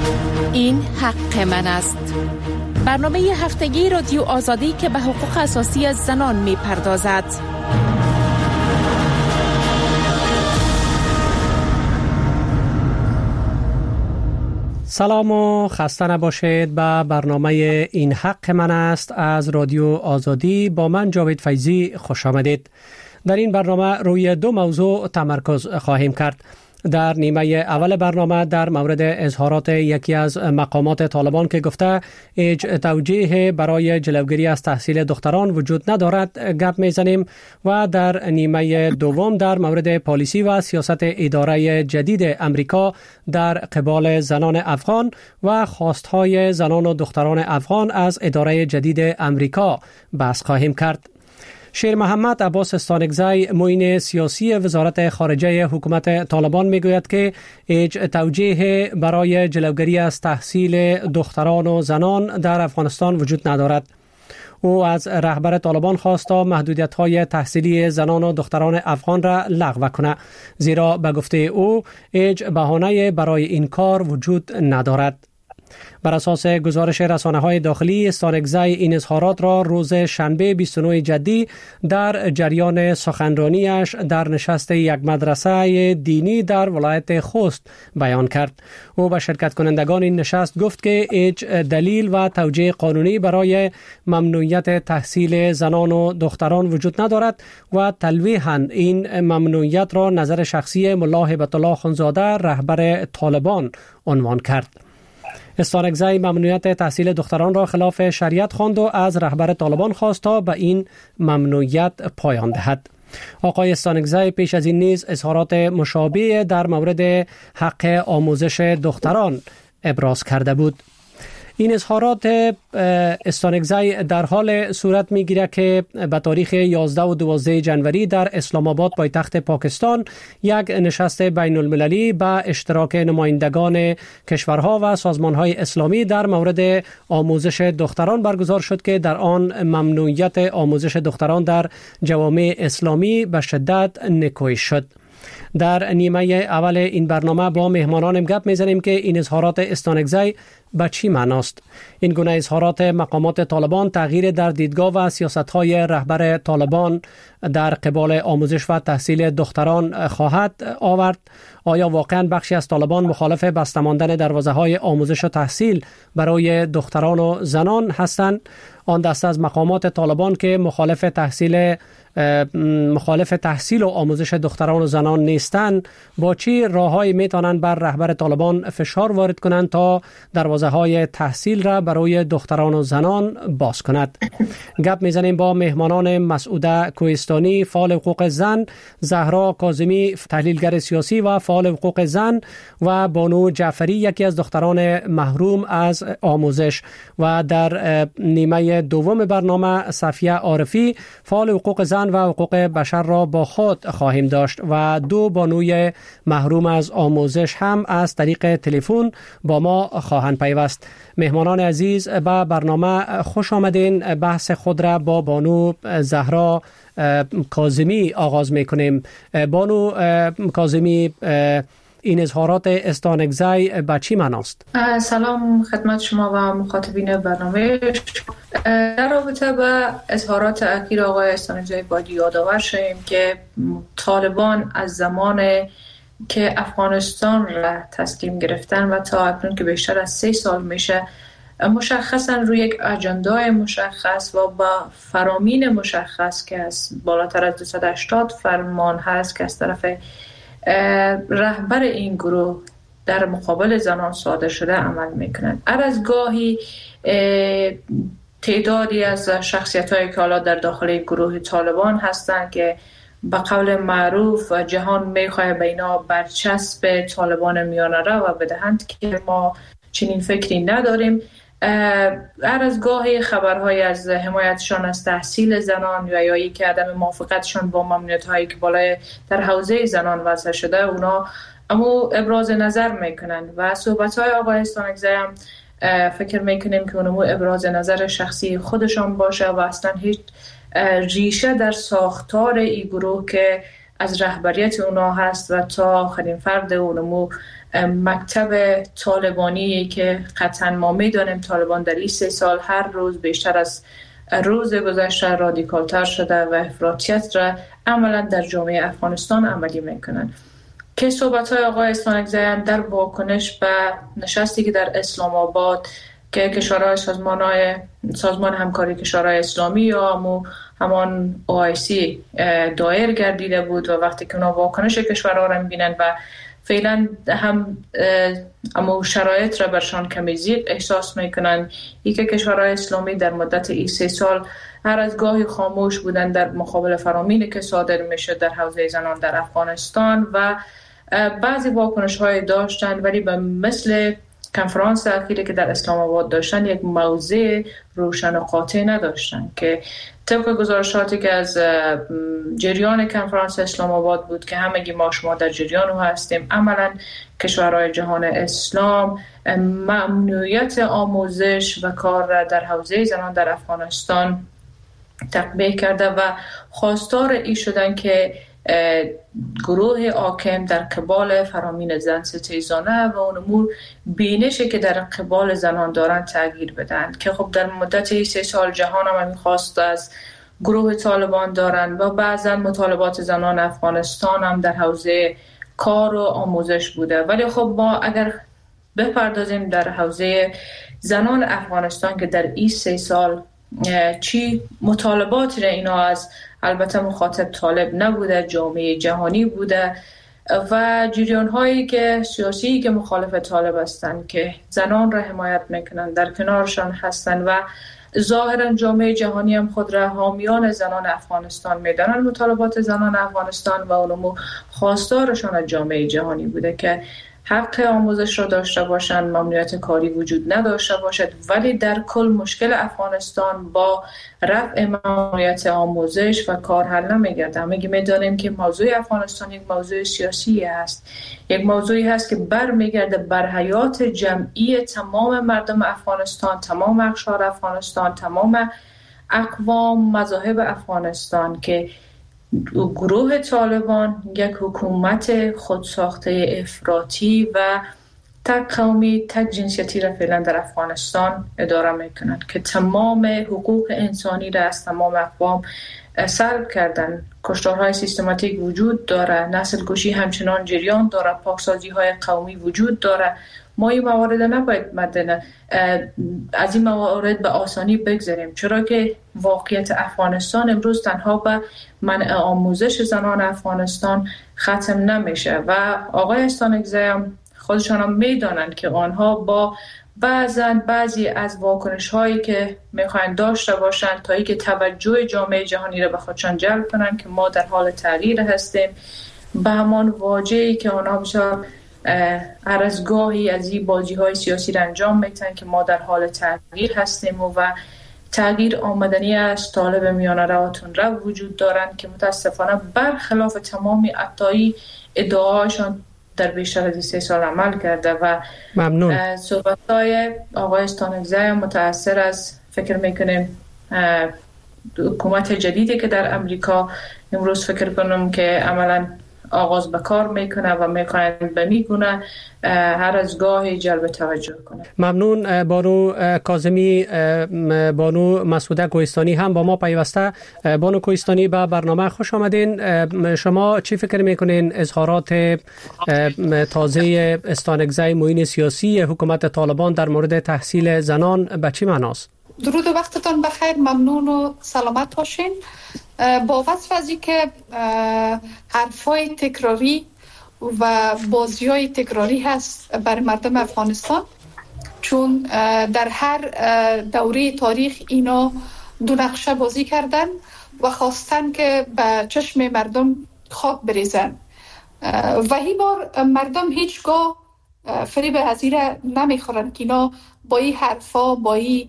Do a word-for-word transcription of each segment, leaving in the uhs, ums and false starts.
این حق من است. برنامه هفتگی رادیو آزادی که به حقوق اساسی زنان می پردازد. سلام و خسته نباشید. به برنامه این حق من است از رادیو آزادی با من جاوید فیضی خوش آمدید. در این برنامه روی دو موضوع تمرکز خواهیم کرد. در نیمه اول برنامه در مورد اظهارات یکی از مقامات طالبان که گفته هیچ توجیه برای جلوگیری از تحصیل دختران وجود ندارد گپ میزنیم و در نیمه دوم در مورد پالیسی و سیاست اداره جدید امریکا در قبال زنان افغان و خواستهای زنان و دختران افغان از اداره جدید امریکا بحث خواهیم کرد. شیر محمد عباس استانکزی معین سیاسی وزارت خارجه حکومت طالبان میگوید که هیچ توجیه برای جلوگیری از تحصیل دختران و زنان در افغانستان وجود ندارد. او از رهبر طالبان خواست تا محدودیت‌های تحصیلی زنان و دختران افغان را لغو کنه، زیرا به گفته او هیچ بهانه‌ای برای این کار وجود ندارد. بر اساس گزارش رسانه‌های داخلی، استانکزی این اظهارات را روز شنبه بیست و نه جدی در جریان سخنرانیش در نشست یک مدرسه دینی در ولایت خوست بیان کرد. او به شرکت کنندگان این نشست گفت که هیچ دلیل و توجیه قانونی برای ممنوعیت تحصیل زنان و دختران وجود ندارد و تلویحاً این ممنوعیت را نظر شخصی ملا هیبت الله خانزاده رهبر طالبان عنوان کرد. استانکزی ممنوعیت تحصیل دختران را خلاف شریعت خواند و از رهبر طالبان خواست تا به این ممنوعیت پایان دهد. آقای استانکزی پیش از این نیز اظهارات مشابه در مورد حق آموزش دختران ابراز کرده بود. این اظهارات استانکزی در حال صورت میگیرد که به تاریخ یازده و دوازده جنوری در اسلام آباد پایتخت پاکستان یک نشست بین المللی به اشتراک نمایندگان کشورها و سازمانهای اسلامی در مورد آموزش دختران برگزار شد که در آن ممنوعیت آموزش دختران در جوامع اسلامی به شدت نکوهش شد. در نیمه اول این برنامه با مهمانانم گپ میزنیم که این اظهارات استانکزی به چی معناست. این گونه اظهارات مقامات طالبان تغییر در دیدگاه و سیاست‌های رهبر طالبان در قبال آموزش و تحصیل دختران خواهد آورد؟ آیا واقعا بخشی از طالبان مخالف بسته ماندن دروازه‌های آموزش و تحصیل برای دختران و زنان هستند؟ آن دسته از مقامات طالبان که مخالف تحصیل مخالف تحصیل و آموزش دختران و زنان نیستند، با چی راههایی میتونند بر رهبر طالبان فشار وارد کنند تا دروازه‌های تحصیل را برای دختران و زنان باز کند؟ گپ میزنیم با مهمانان مسعوده کوهستانی فعال حقوق زن، زهرا کاظمی تحلیلگر سیاسی و فعال حقوق زن و بانو جعفری یکی از دختران محروم از آموزش، و در نیمه دوم برنامه صفیه عارفی فعال حقوق زن و حقوق بشر را با خود خواهیم داشت و دو بانوی محروم از آموزش هم از طریق تلفن با ما خواهند پیوست. مهمانان عزیز به برنامه خوش آمدین. بحث خود را با بانو زهرا کاظمی آغاز میکنیم. بانو کاظمی، این اظهارات استانکزی به چی معناست؟ سلام خدمت شما و مخاطبین برنامه. در رابطه با اظهارات اخیر آقای استانکزی باید یادآور شیم که طالبان از زمان که افغانستان را تسلیم گرفتن و تا اکنون که بیشتر از سه سال میشه مشخصا روی یک اجندای مشخص و با فرامین مشخص که از بالاتر از دویست و هشتاد فرمان هست که از طرف رهبر این گروه در مقابل زنان صادر شده عمل میکنند. هر از گاهی تعدادی از شخصیت‌هایی که حالا در داخل گروه طالبان هستند که به قول معروف جهان میخواه به اینا برچسب طالبان میانه رو و بدهند که ما چنین فکری نداریم. هر از گاهی خبرهای از حمایتشان از تحصیل زنان و یا که عدم موافقتشان با ممنوعیت‌هایی که بالای در حوزه زنان وضع شده اونا اما ابراز نظر میکنند و صحبت‌های آقای استانکزی هم فکر میکنیم که اونمو ابراز نظر شخصی خودشان باشه و اصلا هیچ ریشه در ساختار این گروه که از رهبریت اونا هست و تا آخرین فرد اونمو مکتب طالبانی که قطعا ما میدانیم طالبان در این سه سال هر روز بیشتر از روز گذشته رادیکالتر شده و افراطیت را عملا در جامعه افغانستان عملی میکنن. که صحبت‌های آقای استانکزی هم در واکنش به نشستی که در اسلام آباد که کشورهای سازمان‌های سازمان همکاری کشورهای اسلامی یا همون همان او آی سی دایر گردیده بود و وقتی که اونا واکنش کشورها را می‌بینن و فعلا هم اما شرایط را برشان کمی ضیق احساس میکنن، ای که کشورهای اسلامی در مدت این سه سال هر از گاهی خاموش بودن در مقابل فرامینی که صادر میشه در حوزه زنان در افغانستان و بعضی واکنش های داشتن، ولی به مثل کنفرانس اخیری که در اسلام آباد داشتن یک موضع روشن و قاطع نداشتن که طبق گزارشاتی که از جریان کنفرانس اسلام آباد بود که همگی ما شما در جریان هستیم، عملا کشورهای جهان اسلام ممنوعیت آموزش و کار را در حوزه زنان در افغانستان تطبیق کرده و خواستار ای شدن که گروه حاکم در قبال فرامین زن ستیزانه و اون امور بینشی که در قبال زنان دارن تغییر بدن که خب در مدت سه سال جهان هم میخواست از گروه طالبان دارن و بعضا مطالبات زنان افغانستان هم در حوزه کار و آموزش بوده. ولی خب ما اگر بپردازیم در حوزه زنان افغانستان که در این سه سال چی مطالباتی را اینا از البته مخاطب طالب نبوده، جامعه جهانی بوده و جریان هایی که سیاسی که مخالف طالب هستند که زنان را حمایت میکنن در کنارشان هستن و ظاهرا جامعه جهانی هم خود را حامیان زنان افغانستان میدانن. مطالبات زنان افغانستان و اونمو خواستارشان از جامعه جهانی بوده که حق آموزش را داشته باشند، ممنوعیت کاری وجود نداشته باشد، ولی در کل مشکل افغانستان با رفع ممنوعیت آموزش و کار حل نمیگرده. میگه میدانیم که موضوع افغانستان یک موضوع سیاسی است، یک موضوعی هست که برمیگرده بر حیات جمعی تمام مردم افغانستان، تمام اقشار افغانستان، تمام اقوام مذاهب افغانستان که گروه طالبان یک حکومت خودساخته افراطی و تک قومی تک جنسیتی را فعلا در افغانستان اداره میکنند که تمام حقوق انسانی را از تمام اقوام سلب کردن. کشتارهای سیستماتیک وجود داره، نسل کشی همچنان جریان داره، پاکسازی های قومی وجود داره. ما این موارد نباید مدن از این موارد به آسانی بگذاریم، چرا که واقعیت افغانستان امروز تنها به منع آموزش زنان افغانستان ختم نمیشه و آقای استانکزی هم خودشان هم میدانن که آنها با بعضن بعضی از واکنش هایی که میخواین داشته باشند تا ای که توجه جامعه جهانی را به خودشان جلب کنن که ما در حال تغییر هستیم، به همان واجهی که آنها بسیار هر از گاهی از این بازی های سیاسی را انجام میتن که ما در حال تغییر هستیم و, و تغییر آمدنی از طالب میانه رواتون را وجود دارن که متاسفانه برخلاف تمامی ادعای ادعاشان در بیشتر از سه سال عمل کرده و ممنون. صحبت‌های آقای استانکزی متأثر از فکر میکنیم حکومت جدیدی که در امریکا امروز فکر کنم که عملاً آغاز به کار میکنه و میکنه به میگونه هر از گاهی جلب توجه کنه. ممنون. بانو کاظمی، بانو مسعوده کوهستانی هم با ما پیوسته. بانو کوهستانی به برنامه خوش آمدین. شما چی فکر میکنین اظهارات تازه استانکزی معین سیاسی حکومت طالبان در مورد تحصیل زنان به چی معناست؟ درود و وقتتان بخیر، ممنون و سلامت باشین. با وصف از این که حرفای تکراری و بازی‌های تکراری هست برای مردم افغانستان، چون در هر دوره تاریخ اینا دو نقشه بازی کردن و خواستن که به چشم مردم خاک بریزن و هی بار مردم هیچگاه فریب هزیره نمیخورن که اینا با این حرفا با این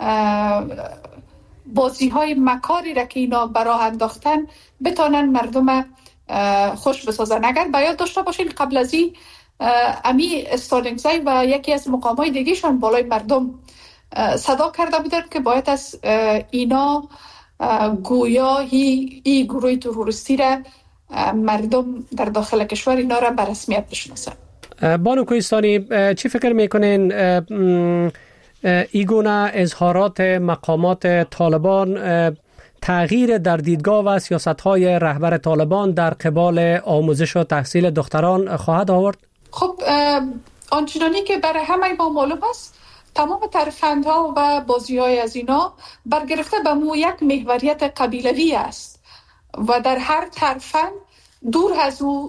بازی های مکاری را که اینا براه انداختن بتانن مردم خوش بسازن. اگر باید داشته باشین قبل از این امی استانکزی و یکی از مقام های دیگه شان بالای مردم صدا کرده بودن که باید از اینا گویا ای, ای گروه تروریستی را مردم در داخل کشور اینا را به رسمیت بشناسن. بانو کوهستانی، چی فکر میکنین ایگونه اظهارات مقامات طالبان تغییر در دیدگاه و سیاست‌های رهبر طالبان در قبال آموزش و تحصیل دختران خواهد آورد؟ خب آنچنانی که برای همه ما معلوم است، تمام ترفندها و بازی‌های از اینا برگرفته به مو یک محوریت قبیلوی است و در هر ترفند دور از او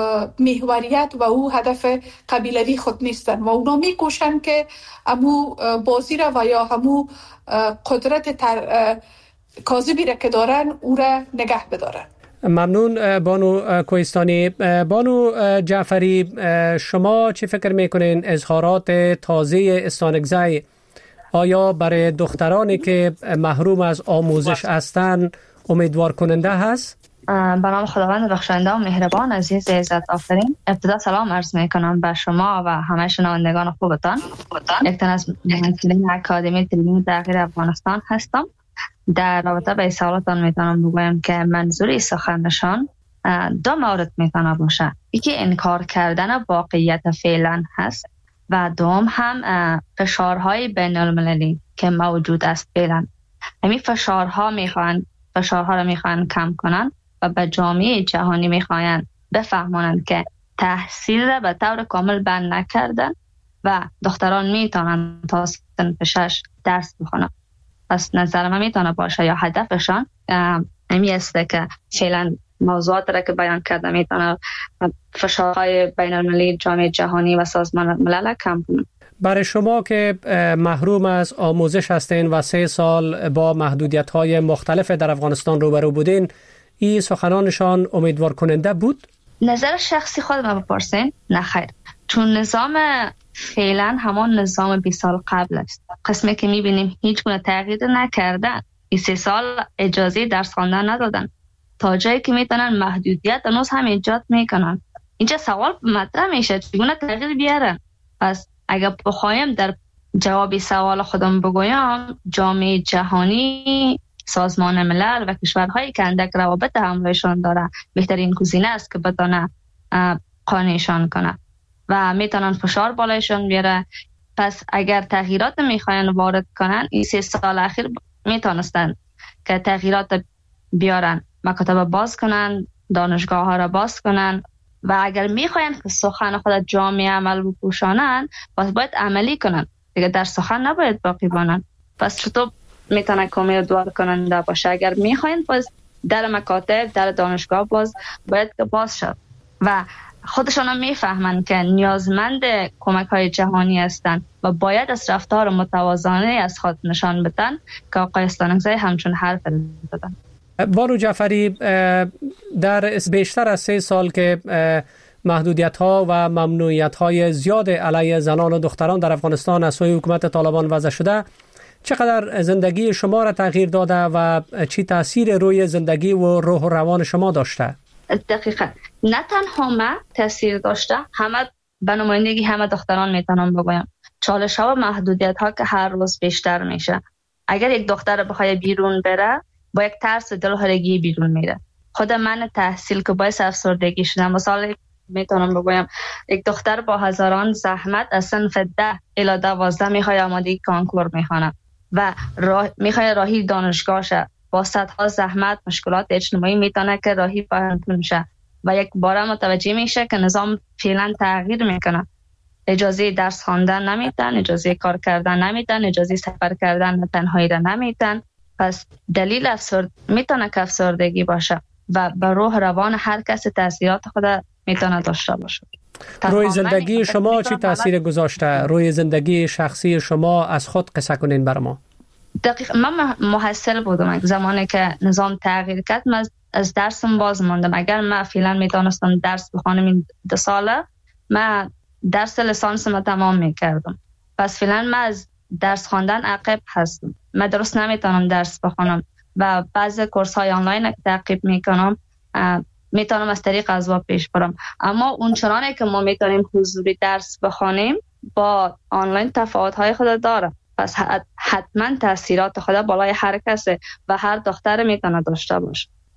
محوریت و او هدف قبیلوی خود نیستن و اونا میکوشن که همو بازی را و یا همو قدرت تر کاذبی را که دارن او را نگه بدارن. ممنون بانو کوهستانی. بانو جعفری، شما چی فکر میکنین اظهارات تازه استانکزی آیا برای دخترانی که محروم از آموزش هستند امیدوار کننده هست؟ به نام خداوند بخشنده و مهربان. عزیز عزت آفرین، ابتدا سلام عرض میکنم به شما و همه شنوندگان خوبتان. یک تن از مهندسین اکادمی تعلیم تغییر افغانستان هستم. در رابطه به سوالاتان میتونم بگویم که منظوری سخنشان دو مورد میتونه باشه. یکی انکار کردن واقعیت فعلا هست و دوم هم فشارهای بین المللی که موجود است فعلا. همین فشارها میخوان فشارها را میخوان کم کنن و به جامعه جهانی میخوان بفهمانند که تحصیل را به طور کامل بند نکردن و دختران میتونن تا صنف شش درس بخونن. پس نظر من میتونه باشه یا هدفشان همی است که فعلا موضوعات را که بیان کرده میتونه فشارهای بین المللی جامعه جهانی و سازمان ملل کم کنن. برای شما که محروم از آموزش هستین و سه سال با محدودیت‌های مختلف در افغانستان روبرو بودین، این سخنانشان امیدوار کننده بود؟ نظر شخصی خود ما بپرسین؟ نه خیر، چون نظام فعلا همان نظام بیست سال قبل است. قسمی که میبینیم هیچ گونه تغییر نکردن. این سه سال اجازه درس خواندن ندادن تا جایی که میتونن محدودیت هنوز هم ایجاد میکنن. اینجا سوال مطرح میشه چگونه تغییر بیارن. پس اگر بخوایم در جوابی سوال خودم بگویم، جامعه جهانی، سازمان ملل و کشورهایی که اندک روابط همراهشان داره بهترین گزینه است که بتونه قانعشان کنه و میتونن فشار بالایشان بیاره. پس اگر تغییرات میخواین وارد کنن، این سه سال اخیر میتونستن که تغییرات بیارن، مکاتب باز کنن، دانشگاه ها را باز کنن و اگر میخواین که سخن خود جامعه عمل بپوشانن، پس باید عملی کنن دیگه، در سخن نباید باقی بانن. پس چطور میتونه امیدوار کننده باشه؟ اگر میخواین پس در مکاتب، در دانشگاه باز باید که باز شد و خودشان هم میفهمن که نیازمند کمک های جهانی هستند و باید از رفتار متوازنه از خود نشان بدن که آقای استانکزی همچون حرف دادن. بانو جعفری، در بیشتر از سه سال که محدودیت ها و ممنوعیت های زیاد علیه زنان و دختران در افغانستان از سوی حکومت طالبان وضع شده، چقدر زندگی شما را تغییر داده و چی تاثیر روی زندگی و روح و روان شما داشته؟ دقیقا نه تنها من تاثیر داشته، همه به نمایندگی همه دختران میتونم بگویم چالش ها و محدودیت ها که هر روز بیشتر میشه. اگر یک دختر بخواد بیرون بره با یک ترس و دلهرگی بیرون میره. خود من تحصیل که باعث افسردگی شدم. مثلا میتونم بگویم یک دختر با هزاران زحمت از صنف ده الی دوازده میخواد آمادگی کانکور میخوانه و راه میخواد راهی دانشگاه شه، با صدها زحمت مشکلات اجتماعی میتونه که راهی پانتون شه و یک بار متوجه میشه که نظام فعلا تغییر میکنه. اجازه درس خواندن نمیدن، اجازه کار کردن نمیدن، اجازه سفر کردن تنهایی را نمیدن. پس دلیل افسرد میتونه که افسردگی باشه و به روح روان هر کس تاثیرات خود میتونه داشته باشه. روی زندگی شما چی تاثیر گذاشته؟ روی زندگی شخصی شما از خود قصه کنین بر ما. دقیقا من محصل بودم زمانی که نظام تغییر کرد. من از درسم باز ماندم. اگر من فعلا میتونستم درس بخونم این دو ساله، من درس لیسانس ما تمام میکردم. پس فعلا من از درس خواندن عقب هستم. من درست نمیتونم درس بخونم و بعضی کورس های آنلاین تعقیب میکنم، میتونم از طریق ازوا پیش برم. اما اون چنانه که ما میتونیم حضوری درس بخونیم با آنلاین تفاوت های خود داره. پس حتما تاثیرات خود بالای هر کس و هر دختر میتونه داشته باشه.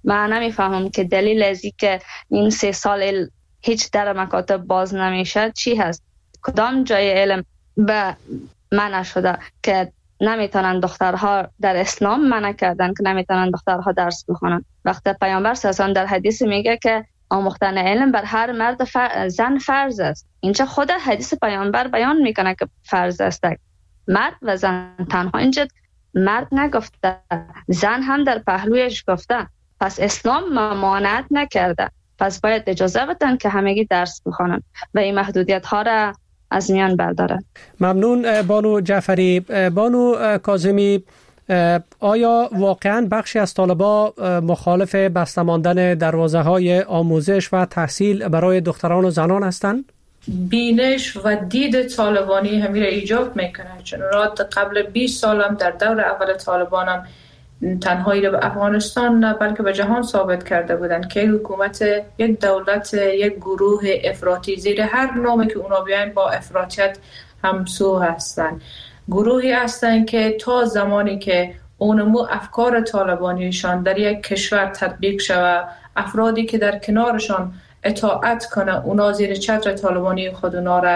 من نمیفهمم که دلیل از که این سه سال هیچ در مکاتب باز نمیشه چی هست. کدام جای علم به منع شده که نمیتونن دخترها در اسلام منع کردن که نمیتونن دخترها درس بخونن؟ وقتی پیامبر صلی الله علیه و آله در حدیث میگه که آموختن علم بر هر مرد فر... زن فرض است. اینجا خود حدیث پیامبر بیان میکنه که فرض است. مرد و زن تنها، اینجا مرد نگفته، زن هم در پهلویش گفته. پس اسلام ممانعت نکرده، پس باید اجازه بدن که همگی درس بخونن و این محدودیت ها را از میان بردارن. ممنون بانو جعفری. بانو کاظمی، آیا واقعا بخشی از طالبا مخالف بسته ماندن دروازه های آموزش و تحصیل برای دختران و زنان هستند؟ بینش و دید طالبانی همین را ایجاب میکنه، چون قبل بیست سالم در دور اول طالبانم تنهایی را به افغانستان نه بلکه به جهان ثابت کرده بودند که حکومت یک دولت، یک گروه افراطی زیر هر نامی که اونا بیاین با افراطیت همسو هستند. گروهی هستند که تا زمانی که اونمو افکار طالبانیشان در یک کشور تطبیق شود، افرادی که در کنارشان اطاعت کنه اونا زیر چتر طالبانی خود اونا را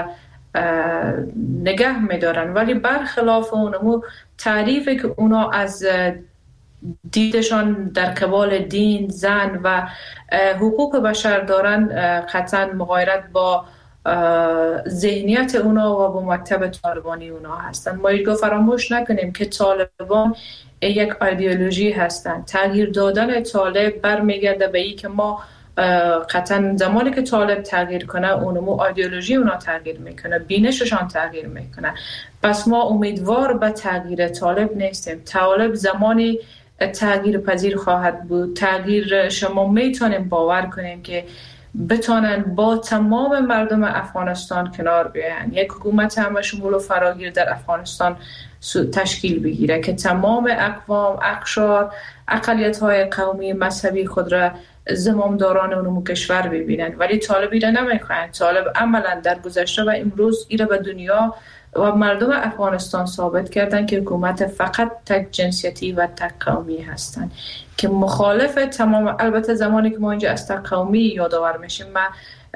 نگه میدارن. ولی برخلاف اونمو تعریفی که اونا از دیدشان در قبال دین، زن و حقوق بشر دارن قطعا مغایرت با ذهنیت اونا و با مکتب طالبانی اونا هستن. ما ایگاه فراموش نکنیم که طالبان یک ایدئولوژی هستن. تغییر دادن طالب برمیگرده به این که ما قطعا زمانی که طالب تغییر کنه اونمو ایدئولوژی اونا تغییر میکنه، بینششان تغییر میکنه. پس ما امیدوار به تغییر طالب نیستیم. طالب زمانی تغییر پذیر خواهد بود. تغییر شما میتونیم باور کنیم که بتونن با تمام مردم افغانستان کنار بیاین، یک حکومت همه شمول و فراگیر در افغانستان تشکیل بگیره که تمام اقوام، اقشار، اقلیت‌های قومی، مذهبی خود را زمامداران اونمو کشور ببینن. ولی طالب ایره نمیخواهند. طالب عملا در گذشته و امروز ایره به دنیا و مردم افغانستان ثابت کردن که حکومت فقط تک جنسیتی و تک قومی هستند که مخالف تمام. البته زمانی که ما اینجا از تک قومی یادآور میشیم، من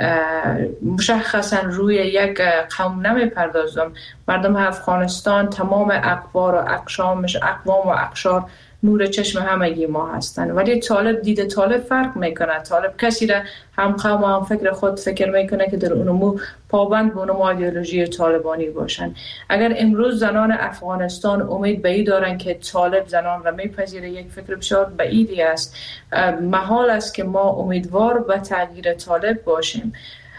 مشخصا روی یک قوم نمیپردازم. مردم افغانستان تمام اقوار و اقشامش، اقوام و اقشار نور چشم همگی ما هستن. ولی طالب دید طالب فرق میکنه. طالب کسی را هم قوم و هم فکر خود فکر میکنه که در اونمو پابند به اونمو ایدئولوژی طالبانی باشن. اگر امروز زنان افغانستان امید به این دارن که طالب زنان را میپذیره، یک فکر بسیار بعیدی است. محال است که ما امیدوار به تغییر طالب باشیم.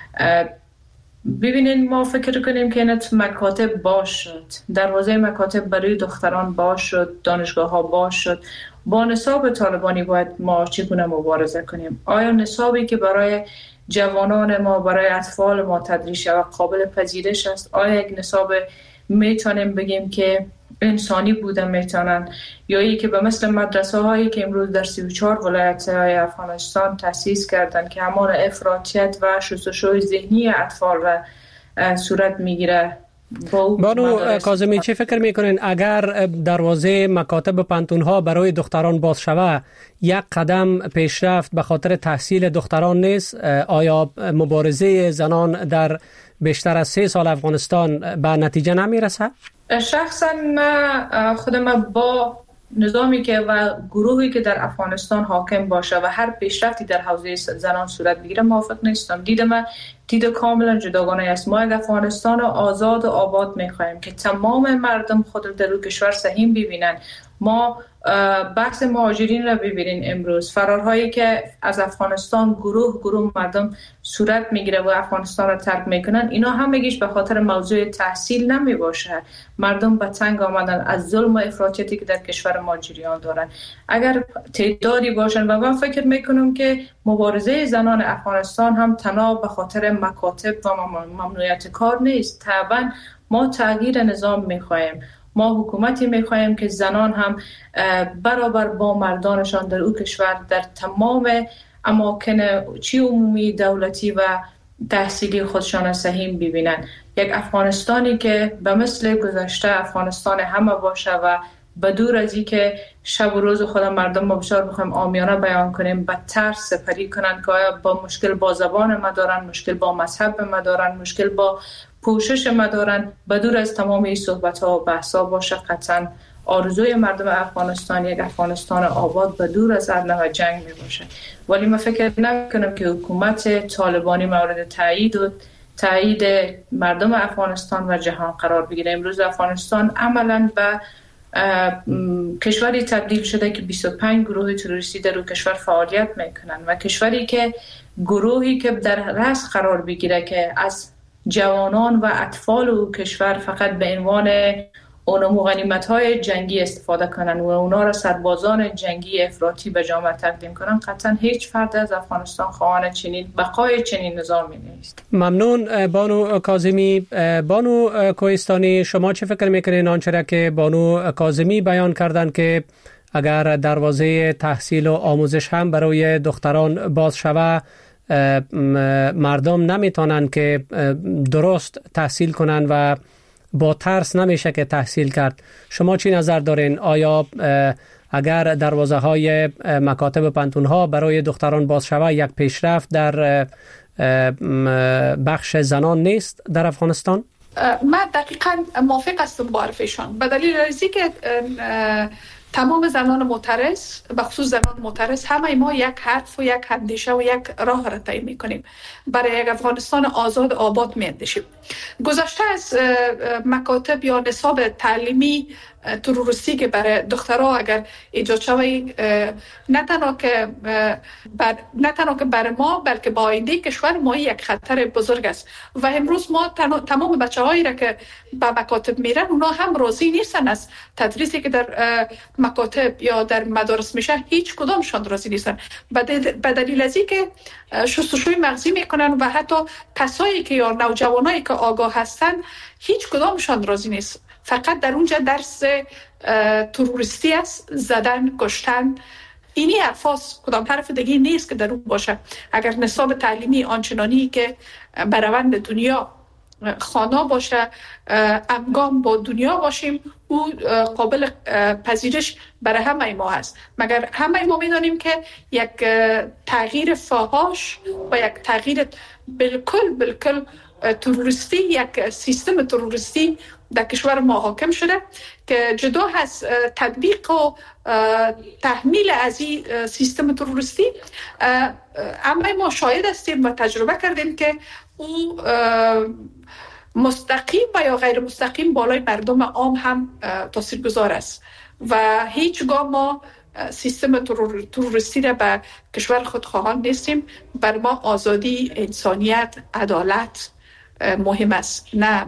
ببینین، ما فکر کنیم که اینت مکاتب باز شد، دروازه مکاتب برای دختران باز شد، دانشگاه ها باز شد. با نصاب طالبانی باید ما چگونه مبارزه کنیم؟ آیا نصابی که برای جوانان ما، برای اطفال ما تدریس و قابل پذیرش است؟ آیا یک نصاب میتونیم بگیم که انسانی بوده میتونن، یا ای که به مثل مدرسه هایی که امروز در سی و چهار ولایت های افغانستان تأسیس کردن که همان افراطیت و شستشوی ذهنی اطفال را صورت میگیره؟ بانو کاظمی، چه فکر میکنین اگر دروازه مکاتب و پانتون ها برای دختران باز شود، یک قدم پیشرفت به خاطر تحصیل دختران نیست؟ آیا مبارزه زنان در بیشتر از سه سال افغانستان به نتیجه نمیرسه؟ شخصا من خودم با نظامی که و گروهی که در افغانستان حاکم باشه و هر پیشرفتی در حوزه زنان صورت بگیره موافق نیستم. دید من دید کاملا جداگانه است. ما یک افغانستان آزاد و آباد میخوایم که تمام مردم خود در روی کشور سهیم ببینن. ما بحث مهاجرین را ببینین، امروز فرارهایی که از افغانستان گروه گروه مردم صورت میگیره و افغانستان را ترک میکنن، اینا همگیش به خاطر موضوع تحصیل نمی باشه. مردم به تنگ آمدن از ظلم و افراطیتی که در کشور ما جریان دارن. اگر تعدادی باشن، و من فکر میکنم که مبارزه زنان افغانستان هم تنها به خاطر مکاتب و ممنوعیت کار نیست. طبعا ما تغییر نظام میخوایم. ما حکومتی میخوایم که زنان هم برابر با مردانشان در او کشور در تمام اماکن چی عمومی، دولتی و تحصیلی خودشان سهیم ببینن. یک افغانستانی که به مثل گذشته افغانستان همه باشه و بدور از این که شب و روز خود مردم ما بسیار بخوایم عامیانه بیان کنیم به ترس سپری کنند که آیا با مشکل با زبان ما دارن، مشکل با مذهب ما دارن، مشکل با پوشش ما دارن، بدور از تمام این صحبت ها و بحث ها باشه. قطعا آرزوی مردم افغانستان یک افغانستان آباد بدور از هر نوع جنگ می باشه. ولی من فکر نکنم که حکومت طالبانی مورد تایید و تایید مردم افغانستان و جهان قرار بگیره. امروز افغانستان عملاً به کشوری تبدیل شده که بیست و پنج گروه تروریستی در اون کشور فعالیت میکنن و کشوری که گروهی که در رأس قرار بگیره که از جوانان و اطفال و کشور فقط به عنوان اونمو غنیمت‌های جنگی استفاده کنن و اونا را سربازان جنگی افراطی به جامعه تقدیم کنن، قطعا هیچ فرد از افغانستان خواهان چنین بقای چنین نظامی نیست. ممنون بانو کاظمی. بانو کوهستانی، شما چه فکر میکنین آنچه که بانو کاظمی بیان کردن که اگر دروازه تحصیل و آموزش هم برای دختران باز شوه، مردم نمیتونن که درست تحصیل کنن و با ترس نمیشه که تحصیل کرد. شما چی نظر دارین؟ آیا اگر دروازه های مکاتب پانتون ها برای دختران باز شوه یک پیشرفت در بخش زنان نیست در افغانستان؟ من دقیقاً موافق هستم با حرفشان، به دلیل ریزی که تمام زنان معترض، به خصوص زنان معترض، همه ما یک حرف و یک اندیشه و یک راه را طی می‌کنیم. برای یک افغانستان آزاد آباد می‌اندیشیم. گذشته از مکاتب یا نصاب تعلیمی تروریستی که برای دخترها اگر ایجاد شوی، نه تنها که بر نه تنها که برای ما بلکه با آینده کشور ما یک خطر بزرگ است. و امروز ما تمام بچه‌هایی را که به مکاتب میرن، اونا هم راضی نیستن از تدریسی که در مکاتب یا در مدارس میشه. هیچ کدامشان راضی نیستن به دلیل از اینکه شستشوی مغزی میکنن و حتی کسایی که یا نوجوانایی که آگاه هستن هیچ کدامشان راضی نیست. فقط در اونجا درس تروریستی است، زدن، کشتن. اینی حرفاست، کدام طرف دیگه نیست که در اون باشه. اگر نصاب تعلیمی آنچنانی که بروند دنیا خوانا باشه، همگام با دنیا باشیم، او قابل پذیرش برای همه ما هست. مگر همه ما میدانیم که یک تغییر فاحش و یک تغییر بالکل بالکل تروریستی، یک سیستم تروریستی در کشور ما حاکم شده که جدا از تطبیق و تحمیل از این سیستم تروریستی، اما ما شاهد هستیم و تجربه کردیم که او مستقیم و یا غیر مستقیم بالای مردم عام هم تاثیرگذار است و هیچگاه ما سیستم ترور، تروریستی را به کشور خود خواهان نیستیم. بر ما آزادی، انسانیت، عدالت مهم است، نه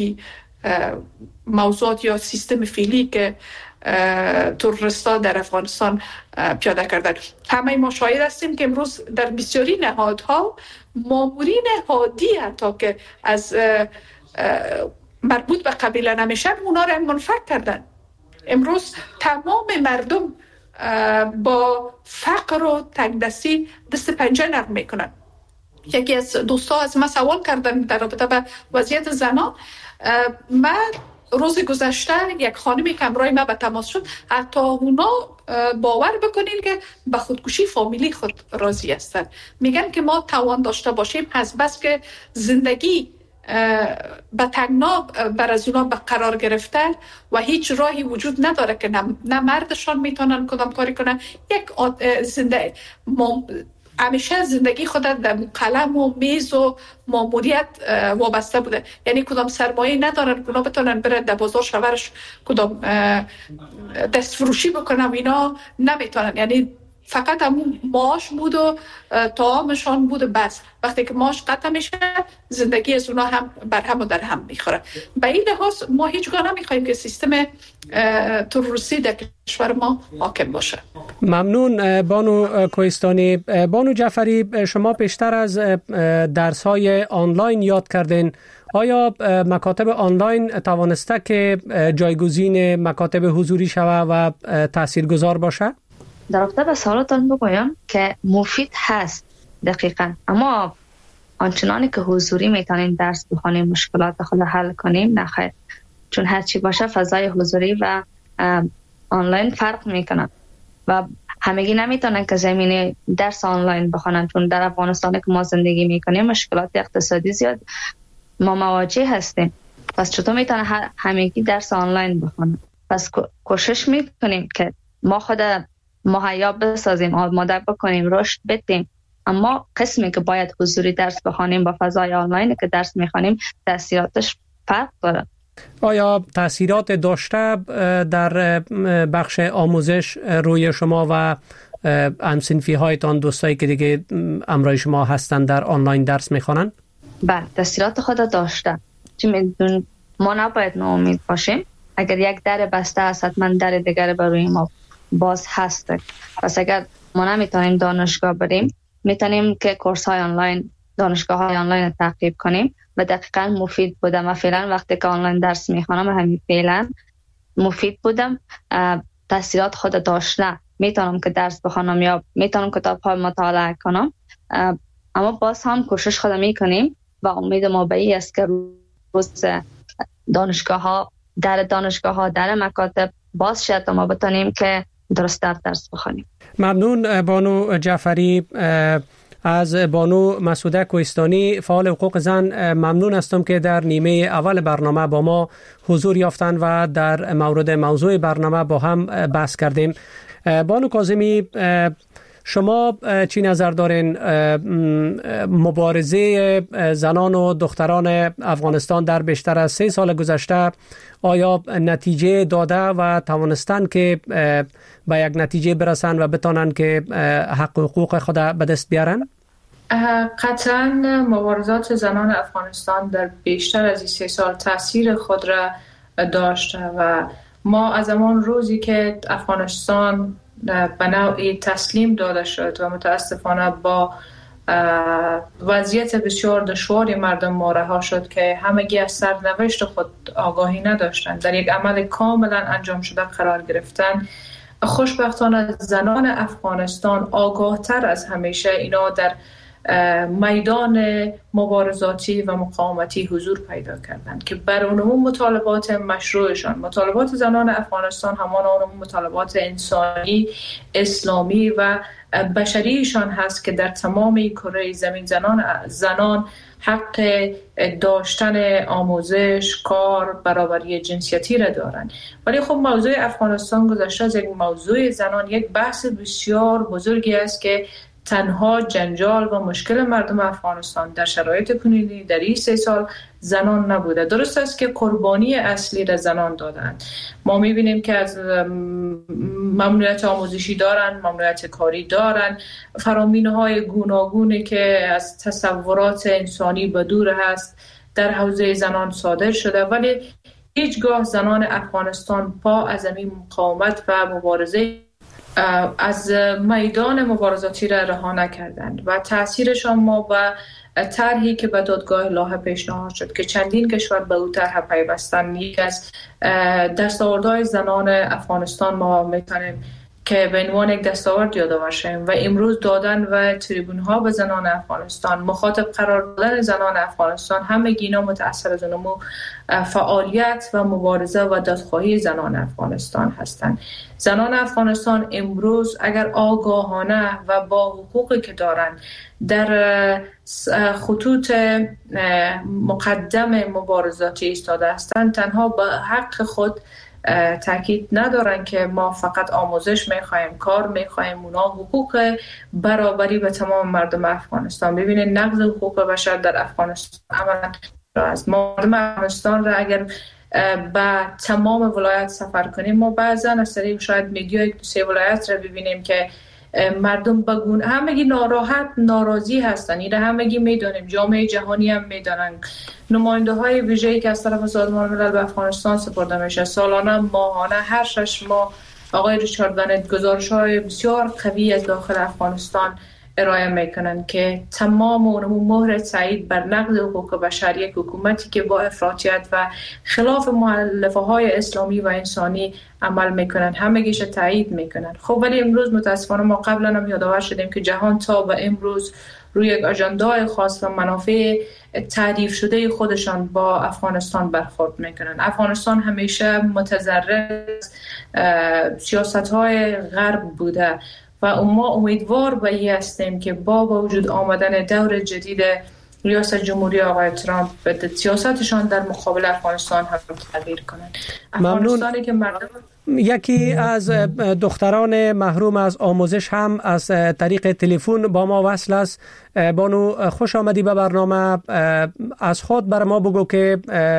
موضوعات یا سیستم فعلی که تروریستا در افغانستان پیاده کردن. همه ما شاهد هستیم که امروز در بسیاری نهادها مامورین هادی حتی که از مربوط به قبیله نمیشن، اونا را منفک کردن. امروز تمام مردم با فقر و تنگدستی دست پنجه نرم میکنن. یکی از دوستا از من سوال کردن در رابطه با وضعیت زنان. من روز گذشته یک خانمی که همراه من به تماس شد، حتی اونا باور بکنین که به خودکشی فامیلی خود راضی هستند. میگن که ما توان داشته باشیم از بس که زندگی به تنگنا بر از اونا به قرار گرفتن و هیچ راهی وجود نداره که نه, نه مردشان میتونن کدام کاری کنن. یک زنده همیشه زندگی خود در قلم و میز و ماموریت وابسته بوده، یعنی کدام سرمایه ندارن اونا بتونن برن در بازار شورش کدام دست فروشی بکنن، اینا نمیتونن. یعنی فقط همون معاش بود و طعامشان بود بس. وقتی که معاش قطع میشه زندگی از اونا هم بر هم و در هم میخوره. به این لحاظ ما هیچگاه نمیخوایم که سیستم تروریستی در کشور ما حاکم باشه. ممنون بانو کوهستانی. بانو جعفری، شما پیشتر از درس‌های آنلاین یاد کردین. آیا مکاتب آنلاین توانسته که جایگزین مکاتب حضوری شوه و تاثیرگذار باشه؟ در رابطه به سوالاتون بگویم که مفید هست دقیقاً، اما آنچنانی که حضوری میتونیم درس بخونیم، مشکلات خود حل کنیم، نه خیر. چون هرچی باشه فضای حضوری و آنلاین فرق میکنن و همگی نمیتونن که زمینه درس آنلاین بخونن، چون در افغانستان که ما زندگی میکنیم مشکلات اقتصادی زیاد ما مواجه هستیم. پس چطور میتونن همگی درس آنلاین بخونن؟ پس کوشش میکنیم که ما خود مهیا بسازیم، آماده بکنیم، رشد بدیم، اما قسمی که باید حضوری درس بخونیم با فضای آنلاین که درس میخونیم تاثیراتش فرق داره. آیا تاثیرات داشته در بخش آموزش روی شما و همسنفی هایتان، دوستایی که دیگه همراه شما هستن در آنلاین درس میخوانن؟ بله، تاثیرات خود داشته. چی میدون ما نباید ناامید باشیم. اگر یک در بسته است حتما در دیگر برای ما باز هست. پس اگر ما نمیتونیم دانشگاه بریم، میتونیم که کورس های آنلاین، دانشگاه های آنلاین تعقیب کنیم و دقیقاً مفید بودم. و فعلا وقتی که آنلاین درس میخوانم همین فعلا مفید بودم، تاثیرات خود داشته. میتونم که درس بخونم یا میتونم کتاب ها مطالعه کنم، اما باز هم کوشش خود میکنیم و امید ما به این است که روز دانشگاه ها، در دانشگاه ها، در مکاتب باز شد تا ما بتونیم که درست در درس بخونیم. ممنون بانو جعفری. از بانو مسعوده کوهستانی فعال حقوق زن ممنون هستم که در نیمه اول برنامه با ما حضور یافتند و در مورد موضوع برنامه با هم بحث کردیم. بانو کاظمی، شما چی نظر دارین مبارزه زنان و دختران افغانستان در بیشتر از سه سال گذشته آیا نتیجه داده و توانستن که به یک نتیجه برسن و بتانن که حق و حقوق خود به دست بیارن؟ قطعا مبارزات زنان افغانستان در بیشتر از این سه سال تاثیر خود را داشته و ما از همان روزی که افغانستان به نوعی تسلیم داده شد و متاسفانه با وضعیت بسیار دشواری مردم ما رها شد که همگی از سرنوشت خود آگاهی نداشتند، در یک عمل کاملا انجام شده قرار گرفتن. خوشبختانه زنان افغانستان آگاه تر از همیشه اینا در میدان مبارزاتی و مقاومتی حضور پیدا کردند که بر اونمون مطالبات مشروعشان، مطالبات زنان افغانستان همان اونمون مطالبات انسانی، اسلامی و بشریشان هست که در تمام کره زمین زنان زنان حق داشتن آموزش، کار، برابری جنسیتی را دارند. ولی خب موضوع افغانستان گذشته از یک موضوع زنان یک بحث بسیار بزرگی است که تنها جنجال و مشکل مردم افغانستان در شرایط کنونی در این سه سال زنان نبوده. درست است که قربانی اصلی را زنان دادند. ما میبینیم که از ممنوعیت آموزشی دارن، ممنوعیت کاری دارن، فرامین‌های گوناگونی که از تصورات انسانی به دور هست در حوزه زنان صادر شده، ولی هیچگاه زنان افغانستان پا از این مقاومت و مبارزه از میدان مبارزاتی را رها نکردند و تاثیرشان ما و طرحی که به دادگاه لاهه پیشنهاد شد که چندین کشور به او طرح پیوستند، یک از دستاوردهای زنان افغانستان ما میتونیم که به عنوان یک دستاورد یادآور شیم و امروز دادن و تریبون ها به زنان افغانستان، مخاطب قرار دادن زنان افغانستان، همه اینا متأثر از اونمو فعالیت و مبارزه و دادخواهی زنان افغانستان هستند. زنان افغانستان امروز اگر آگاهانه و با حقوقی که دارن در خطوط مقدم مبارزاتی ایستاده هستند، تنها به حق خود تاکید ندارن که ما فقط آموزش میخوایم، کار میخوایم، اونا حقوق برابری به تمام مردم افغانستان. ببینید نقض حقوق بشر در افغانستان عملا از مردم افغانستان را اگر به تمام ولایت سفر کنیم، ما بعضا از طریق شاید میدیا یک دو سه ولایت را ببینیم که مردم بگون همگی ناراحت ناراضی هستن. این همگی میدونیم، جامعه جهانی هم میدونن، نماینده های ویژه‌ای که از طرف سازمان ملل به افغانستان سپرده میشه سالانه، ماهانه، هر شش ماه آقای ریچارد بنت گزارش های بسیار قوی از داخل افغانستان ارائه میکنن که تمام اونمون مهر تایید بر نقض حقوق بشر، یک حکومتی که با افراطیت و خلاف مؤلفه های اسلامی و انسانی عمل میکنن، همگیش تایید میکنن. خب ولی امروز متاسفانه ما قبلا هم یادآور شدیم که جهان تا به امروز روی یک اجندای خاص و منافع تعریف شده خودشان با افغانستان برخورد میکنن. افغانستان همیشه متضرر سیاست‌های غرب بوده و ما امیدوار به این هستیم که با وجود آمدن دور جدید ریاست جمهوری آقای ترامپ به سیاستشان در مقابل افغانستان هم تغییر کنند. افغانستانی که مردم یکی از دختران محروم از آموزش هم از طریق تلفن با ما وصل است. بانو خوش آمدی به برنامه. از خود بر ما بگو که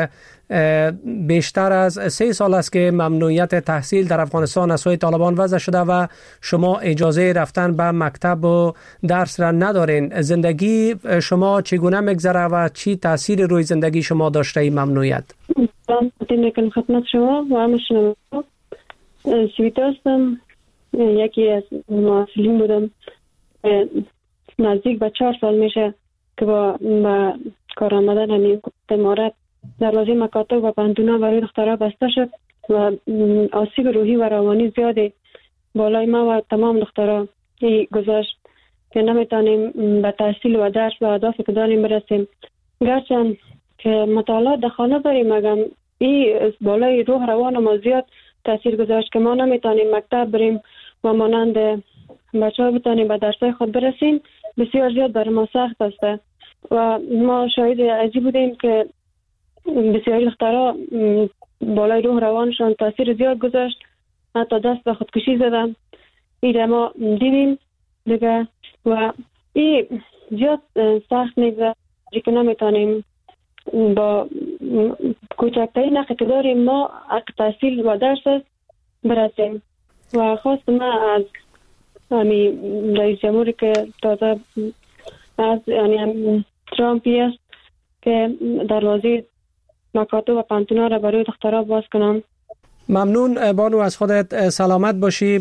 بیشتر از سه سال است که ممنوعیت تحصیل در افغانستان از سوی طالبان وضع شده و شما اجازه رفتن به مکتب و درس را ندارین. زندگی شما چگونه میگذره و چی تاثیر روی زندگی شما داشته این ممنوعیت؟ من خدمت شما و همه شما سویتا هستم. یکی از معلولین بودم. نزدیک به چهار سال میشه که با, با کار آمدن همین امارت دروازه مکاتب و پنتونا برای دخترها بسته شد و آسیب روحی و روانی زیاده بالای ما و تمام دخترها گذاشت که نمیتونیم به تحصیل و درس و اهدافی که داریم برسیم. گرچند که مطالعات در خانه داریم مگم این بالای روح روان ما زیاد تاثیر گذاشت که ما نمیتونیم مکتب بریم و مانند بچه ها بتونیم به درسای خود برسیم. بسیار زیاد برای ما سخت است و ما شاهد عجیب بودیم که بسیاری دخترها بالای روح روانشان تاثیر زیاد گذاشت، حتی دست به خودکشی زدن. این ما دیدیم دیگه و این زیاد سخت میگذره که نمیتونیم با کوچکترین حقی که داریم ما حق تحصیل و درس برسیم. و خواست ما از همی رئیس جمهوری که تازه از یعنی ترامپی است که دروازه مکاتب و پنتونا را برای دخترها باز کنم. ممنون بانو، از خودت سلامت باشی.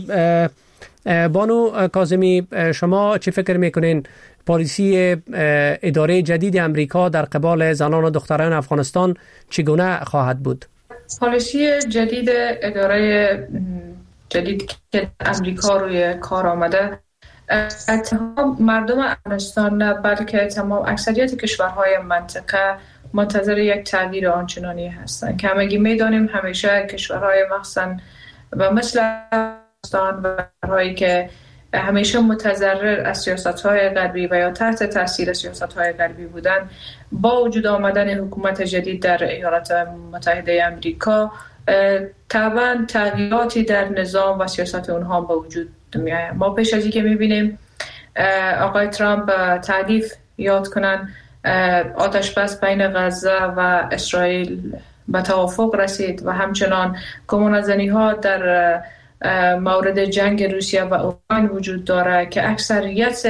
بانو کاظمی، شما چی فکر میکنین پالیسی اداره جدید امریکا در قبال زنان و دختران افغانستان چگونه خواهد بود؟ پالیسی جدید اداره جدید که امریکا روی کار آمده تمام مردم افغانستان نه بلکه تمام اکثریت کشورهای منطقه منتظر یک تغییر آنچنانی هستند که همگی میدانیم همیشه کشورهای مخصوصا و مثل افغانستان و کشورهایی که همیشه متضرر از سیاست‌های غربی و یا تحت تاثیر سیاست‌های غربی بودن، با وجود آمدن حکومت جدید در ایالات متحده آمریکا طبعا تغییراتی در نظام و سیاست اونها با وجود میآید. ما پیش از اینکه می‌بینیم آقای ترامپ تعریف یاد کنن آتش بس بین غزه و اسرائیل به توافق رسید و همچنان گمانه‌زنی‌ها در مورد جنگ روسیه و اوکراین وجود داره که اکثریت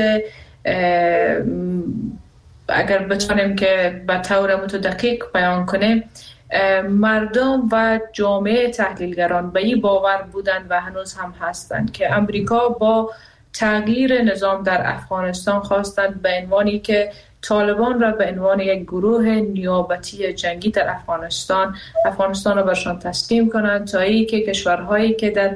اگر بتونیم که به طور متدقیق بیان کنیم مردم و جامعه تحلیلگران به این باور بودند و هنوز هم هستند که امریکا با تغییر نظام در افغانستان خواستند به عنوانی که طالبان را به عنوان یک گروه نیابتی جنگی در افغانستان افغانستان را برشان تسلیم کنند تا ای که کشورهایی که در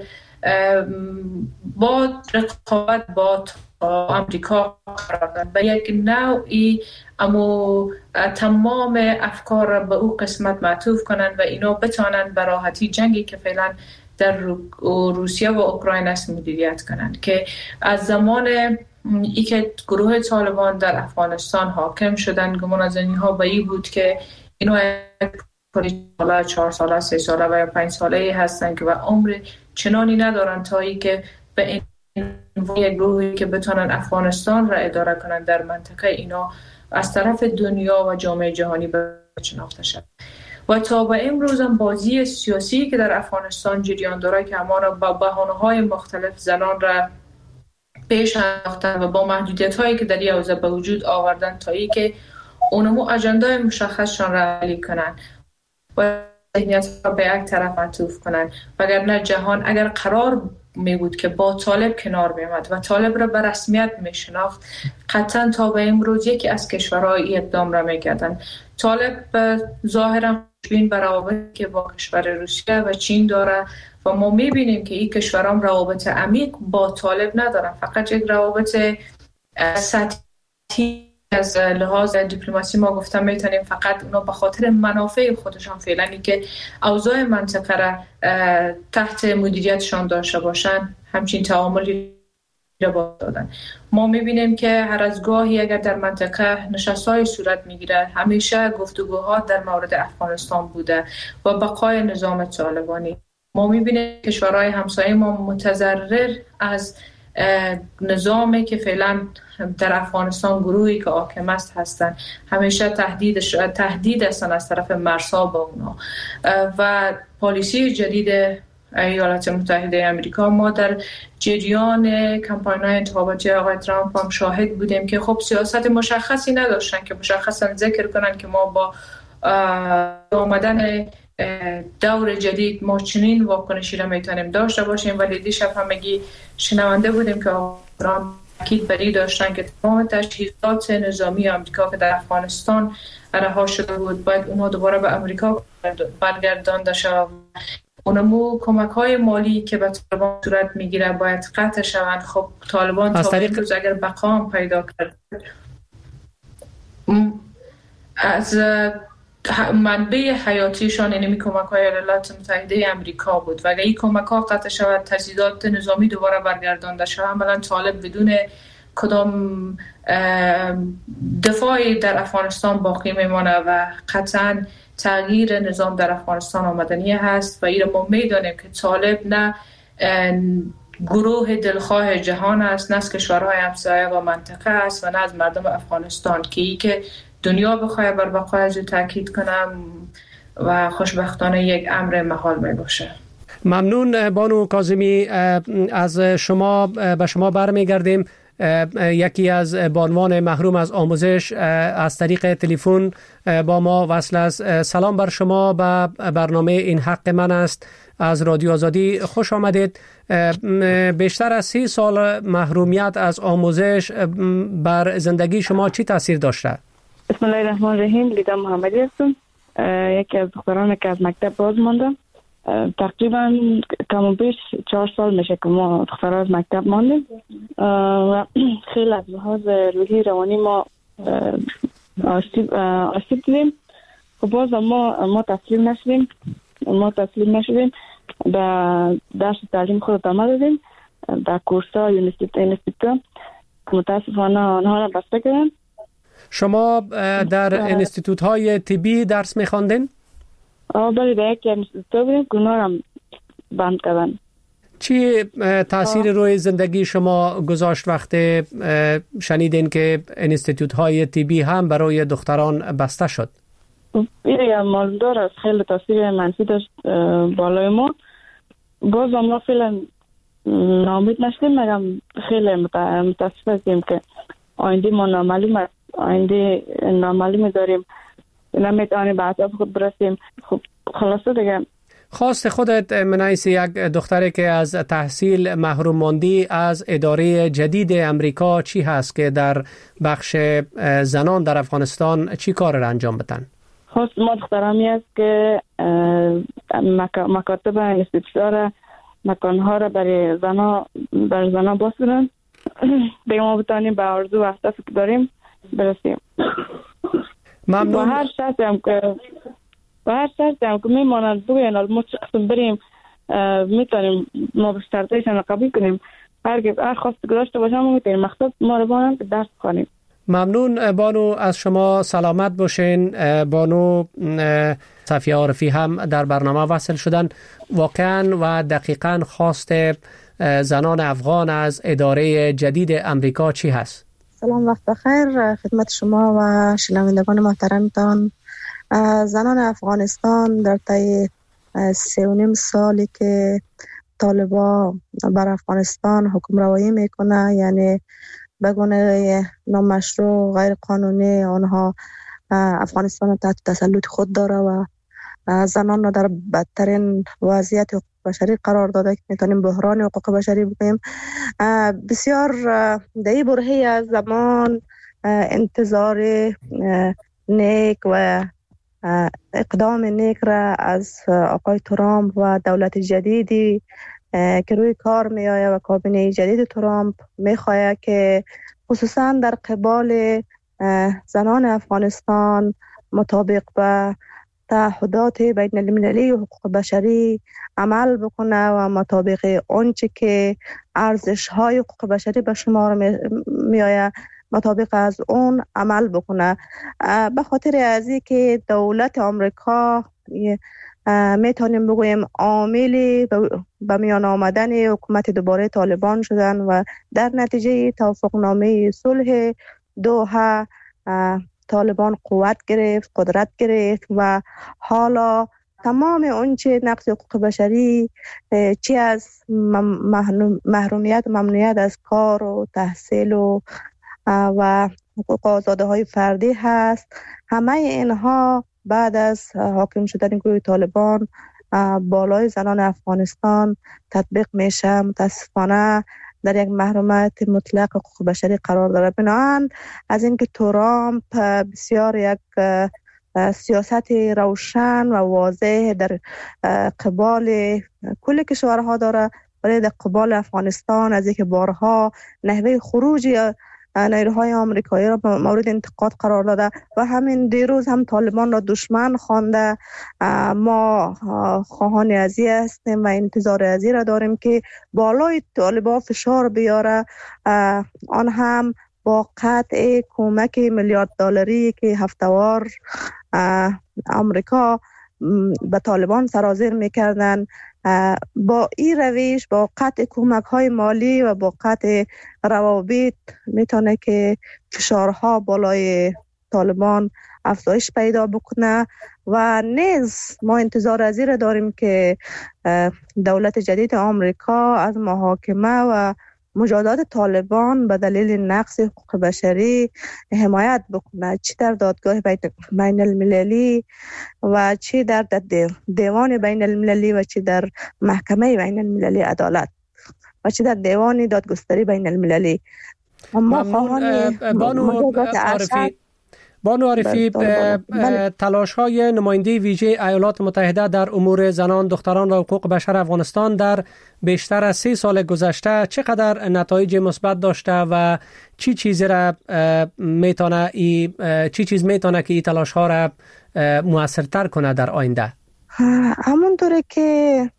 با رقابت با امریکا قرار دارند به یک نوعی اما تمام افکار را به او قسمت معطوف کنند و اینا بتانند به راحتی جنگی که فعلا در روسیه و اوکراین است مدیریت کنند که از زمان ای که گروه طالبان در افغانستان حاکم شدن گمانه‌زنی ها به این بود که اینا ساله چهار ساله سه ساله و یا پنج ساله هستن که و عمر چنانی ندارن تا ای که به این یک گروهی که بتونن افغانستان را اداره کنن در منطقه اینا از طرف دنیا و جامعه جهانی شناخته شد. و تا به امروز هم بازی سیاسی که در افغانستان جریان داره که همانا با بهانه‌های مختلف زنان را پیش انداختن و با محدودیت‌هایی که در این حوزه به وجود آوردن تا ای که اونمو اجندای مشخصشان را عملی کنن و ذهنیت را به یک طرف معطوف کنن. وگرنه جهان اگر قرار می بود که با طالب کنار میامد و طالب را به رسمیت می شناخت قطعا تا به امروز یکی از کشورها این اقدام را می کردن. طالب ظاهرا خوشبین به روابطی که با کشور روسیه و چین داره و ما می بینیم که این کشورها روابط عمیق با طالب ندارن، فقط یک روابط سطحی از لحاظ دیپلماسی ما گفتم میتونیم فقط اونا به خاطر منافع خودشان فعلا که اوضاع منطقه را تحت مدیریتشان داشته باشن همچین تعاملی را با دادن. ما میبینیم که هر از گاهی اگر در منطقه نشست‌های صورت میگیره همیشه گفتگوها در مورد افغانستان بوده و بقای نظام طالبانی. ما میبینیم کشورهای همسایه ما متضرر از نظامی که فعلا در افغانستان گروهی که حاکم است هستند، همیشه تهدید تهدید هستند از طرف مرزها با اونا و پالیسی جدید ایالات متحده آمریکا. ما در جریان کمپاین‌های انتخاباتی آقای ترامپ هم شاهد بودیم که خب سیاست مشخصی نداشتن که مشخصا ذکر کنن که ما با آمدن دور جدید ما چنین واکنشی را میتونیم داشته باشیم، ولی دیشب همگی شنونده بودیم که ترامپ تاکید بر این داشتن که تمام تجهیزات نظامی آمریکا که در افغانستان رها شده بود باید اونها دوباره به آمریکا برگردانده شود. اونمو کمک‌های مالی که به طالبان صورت میگیره باید قطع شوند. خب طالبان تا طریق... روز اگر بقام پیدا کرد از منبع حیاتیشان یعنی کمک‌های ایالات متحده آمریکا بود و اگر این کمک‌ها قطع شود تجهیزات نظامی دوباره برگردانده شود عملاً طالب بدون کدام دفاعی در افغانستان باقی میمانه و قطعاً تغییر نظام در افغانستان آمدنی هست و این ما میدانیم که طالب نه گروه دلخواه جهان است، نه از کشورهای همسایه و منطقه است و نه از مردم افغانستان که ای که دنیا بخواه بر بقای از تاکید کنم و خوشبختانه یک امر محال می باشه. ممنون بانو کاظمی. از شما به شما برمیگردیم. یکی از بانوان محروم از آموزش از طریق تلفن با ما وصل است. سلام بر شما به برنامه این حق من است از رادیو آزادی. خوش آمدید. بیشتر از سی سال محرومیت از آموزش بر زندگی شما چی تاثیر داشته؟ بسم الله الرحمن الرحیم. لیدا محمدی هستم، یکی از دختران که از مکتب باز ماندم. تقریبا کم و بیش چهار سال میشه که ما دخترها از مکتب ماندیم و خیلی از لحاظ روحی روانی ما آسیب آسیب دیدیم. خب باز ما ما تسلیم نشدیم ما تسلیم نشدیم در درس تعلیم خود ادامه دادیم در کورس‌ها یونیورسیتی. متاسفانه آنها را بسته کردن. شما در انستیتوت های طبی درس می‌خواندین؟ آه بله در یک انستیتوت بودیم که اونا را بند کردن. چی تاثیر روی زندگی شما گذاشت وقتی شنیدین که انستیتوت های طبی هم برای دختران بسته شد؟ این مالدار است، خیلی تاثیر منفی داشت بالای ما. باز ما فعلا ناامید نشدیم، مگم خیلی متاسف هستیم که آینده ما نامعلوم است، آینده نامعلوم داریم، نمیتوانیم به اهداف خود برسیم. خب خلاصه دیگه خواست خودت من حیث یک دختری که از تحصیل محروم ماندی از اداره جدید امریکا چی هست که در بخش زنان در افغانستان چی کار را انجام بدن؟ خواست ما دخترامی است که مکاتب انستیتوت را مکانها را برای زنا برای زنا باز کنن به ما بتانیم به آرزو و اهدافی که داریم برسیم. ممنون. و هر شرطی هم که و هر شرطی هم که میمانند بگوین ما چه قسم بریم میتونیم ما به شرطیشان قبول کنیم. هر هر خواسته داشته باشم ما میتونیم مقصد ما رو بانم که درس خوانیم. ممنون بانو، از شما سلامت باشین. بانو صفیه عارفی هم در برنامه وصل شدن. واقعا و دقیقا خواست زنان افغان از اداره جدید امریکا چی هست؟ سلام، وقت بخیر خدمت شما و شنوندگان محترمتان. زنان افغانستان در طی سه و نیم سالی که طالبان بر افغانستان حکم روایی میکنه، یعنی به گونه نامشروع غیر قانونی آنها افغانستان تحت تسلط خود داره و زنان را در بدترین وضعیت حقوق بشری قرار داده که میتونیم بحران حقوق بشری بگیم. بسیار در این برهه از زمان انتظار نیک و اقدام نیک را از آقای ترامپ و دولت جدیدی که روی کار می آید و کابینه جدید ترامپ می خواهد که خصوصا در قبال زنان افغانستان مطابق به تعهدات بین المللی و حقوق بشری عمل بکنه و مطابق آنچه که ارزش های حقوق بشری به شمار می آید مطابق از اون عمل بکنه. به خاطر از این که دولت آمریکا میتونیم بگویم عاملی به میان آمدن حکومت دوباره طالبان شدن و در نتیجه توافقنامه صلح دوحه طالبان قوت گرفت، قدرت گرفت و حالا تمام اونچه نقض حقوق بشری چی از محرومیت و ممنوعیت از کار و تحصیل و و حقوق آزادی های فردی هست، همه اینها بعد از حاکم شدن گروه طالبان بالای زنان افغانستان تطبیق میشه. متاسفانه در یک محرومیت مطلق حقوق بشری قرار داره. بنابراین از اینکه ترامپ بسیار یک سیاست روشن و واضح در قبال کل کشورها داره، ولی در قبال افغانستان از اینکه بارها نحوه خروج نیروهای آمریکایی را مورد انتقاد قرار داده و همین دیروز هم طالبان را دشمن خوانده. ما خواهان ازی هستیم و انتظار ازی را داریم که بالای طالبان فشار بیاره، آن هم با قطع کمک میلیارد دلاری که هفته‌وار آمریکا به طالبان سرازیر میکردن. با این روش، با قطع کمک های مالی و با قطع روابط میتونه که فشارها بالای طالبان افزایش پیدا بکنه و نیز ما انتظار از این داریم که دولت جدید آمریکا از محاکمه و مجازات طالبان به دلیل نقض حقوق بشری حمایت بکنه، چی در دادگاه بین المللی و چی در دیوان بین المللی و چی در محکمه بین المللی عدالت و چی در دیوان دادگستری بین المللی. ما خواهان مجازات ارشد بانو عارفی، تلاش های نماینده ویژه ایالات متحده در امور زنان، دختران و حقوق بشر افغانستان در بیشتر از سه سال گذشته چقدر نتایج مثبت داشته و چی چیزی را میتونه ای چی چیز میتونه که این تلاش ها را موثرتر کنه در آینده؟ همونطوره که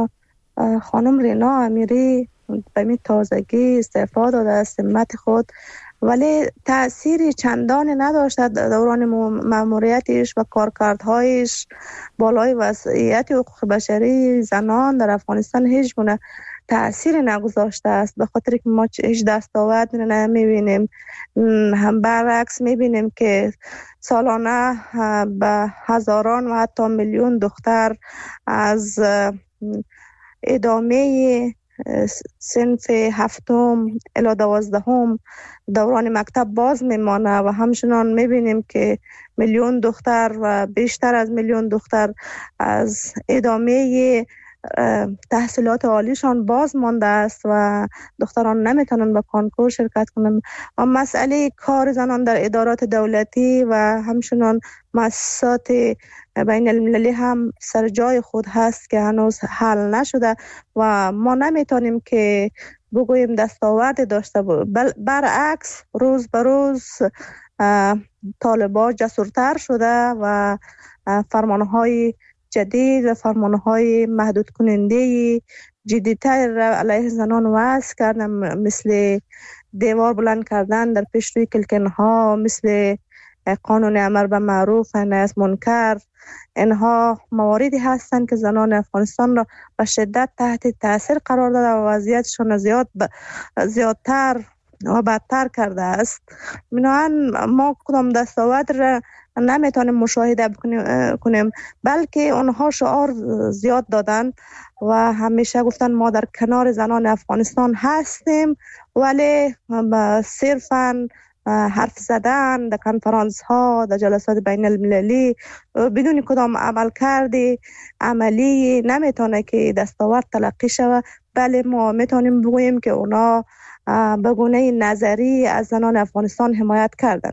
خانم رینا امیری به می تازگی استعفا داده از سمت خود، ولی تأثیری چندانی نداشت دوران مأموریتش و کارکردهایش بالای وضعیت حقوق بشری زنان در افغانستان هیچ گونه تأثیری نگذاشته است، به خاطر که ما هیچ دستاورد نمیبینیم. هم برعکس میبینیم که سالانه به هزاران و حتی میلیون دختر از ادامه صنف هفتم الی دوازدهم دوران مکتب باز میمانه و همچنان میبینیم که میلیون دختر و بیشتر از میلیون دختر از ادامه تحصیلات عالیشان باز مانده است و دختران نمیتونن به کنکور شرکت کنند. و مسئله کار زنان در ادارات دولتی و همچنان مؤسسات بین المللی هم سر جای خود هست که هنوز حل نشده و ما نمیتونیم که بگوییم دستاورد داشته بود. برعکس روز به روز طالبان جسورتر شده و فرمانهای جدید و فرمانهای محدود کننده جدیتر علیه زنان وضع کردن، مثل دیوار بلند کردن در پیش روی کلکنها، مثل قانون امر به معروف و نهی از منکر. اینها مواردی هستند که زنان افغانستان را به شدت تحت تاثیر قرار داده و وضعیتشان زیاد ب... زیادتر و بدتر کرده است. بنابراین ما کدام دستاورد را نمیتونیم مشاهده کنیم، بلکه اونها شعار زیاد دادن و همیشه گفتن ما در کنار زنان افغانستان هستیم، ولی صرفاً حرف زدن در کنفرانس ها، در جلسات بین المللی بدون کدام عمل کردی عملی نمیتونه که دستاورد تلقی شود. بله ما میتونیم بگوییم که اونا به گونه نظری از زنان افغانستان حمایت کردن.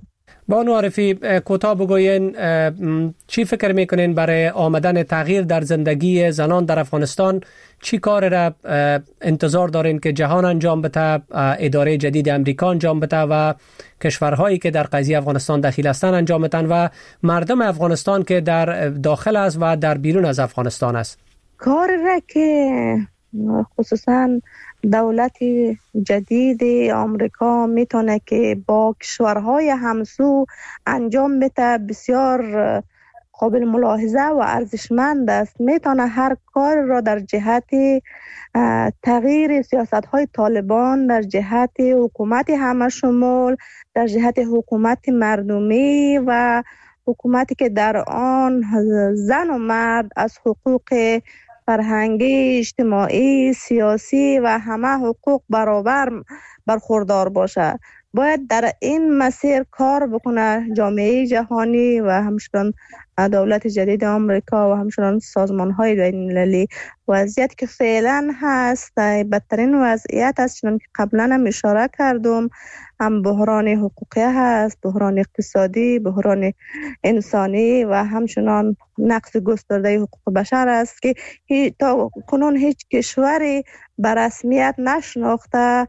بانو عارفی، کوتاه بگوین چی فکر میکنین برای آمدن تغییر در زندگی زنان در افغانستان؟ چی کار را انتظار دارین که جهان انجام بده، اداره جدید امریکا انجام بده و کشورهایی که در قضیه افغانستان دخیل هستند انجام بدن و مردم افغانستان که در داخل است و در بیرون از افغانستان است؟ کار را که خصوصا دولت جدید آمریکا میتونه که با کشورهای همسو انجام بده بسیار قابل ملاحظه و ارزشمند است. میتونه هر کار را در جهت تغییر سیاست‌های طالبان، در جهت حکومت همه شمول، در جهت حکومت مردمی و حکومتی که در آن زن و مرد از حقوق فرهنگی، اجتماعی، سیاسی و همه حقوق برابر برخوردار باشه. باید در این مسیر کار بکنه جامعه جهانی و همچنان دولت جدید آمریکا و همچنان سازمان‌های بین‌المللی. وضعیت که فعلا هست بدترین وضعیت است، چون که قبلا هم اشاره کردم، هم بحران حقوقی هست، بحران اقتصادی، بحران انسانی و همچنان نقض گسترده حقوق بشر است که تا کنون هیچ کشوری به رسمیت نشناخته.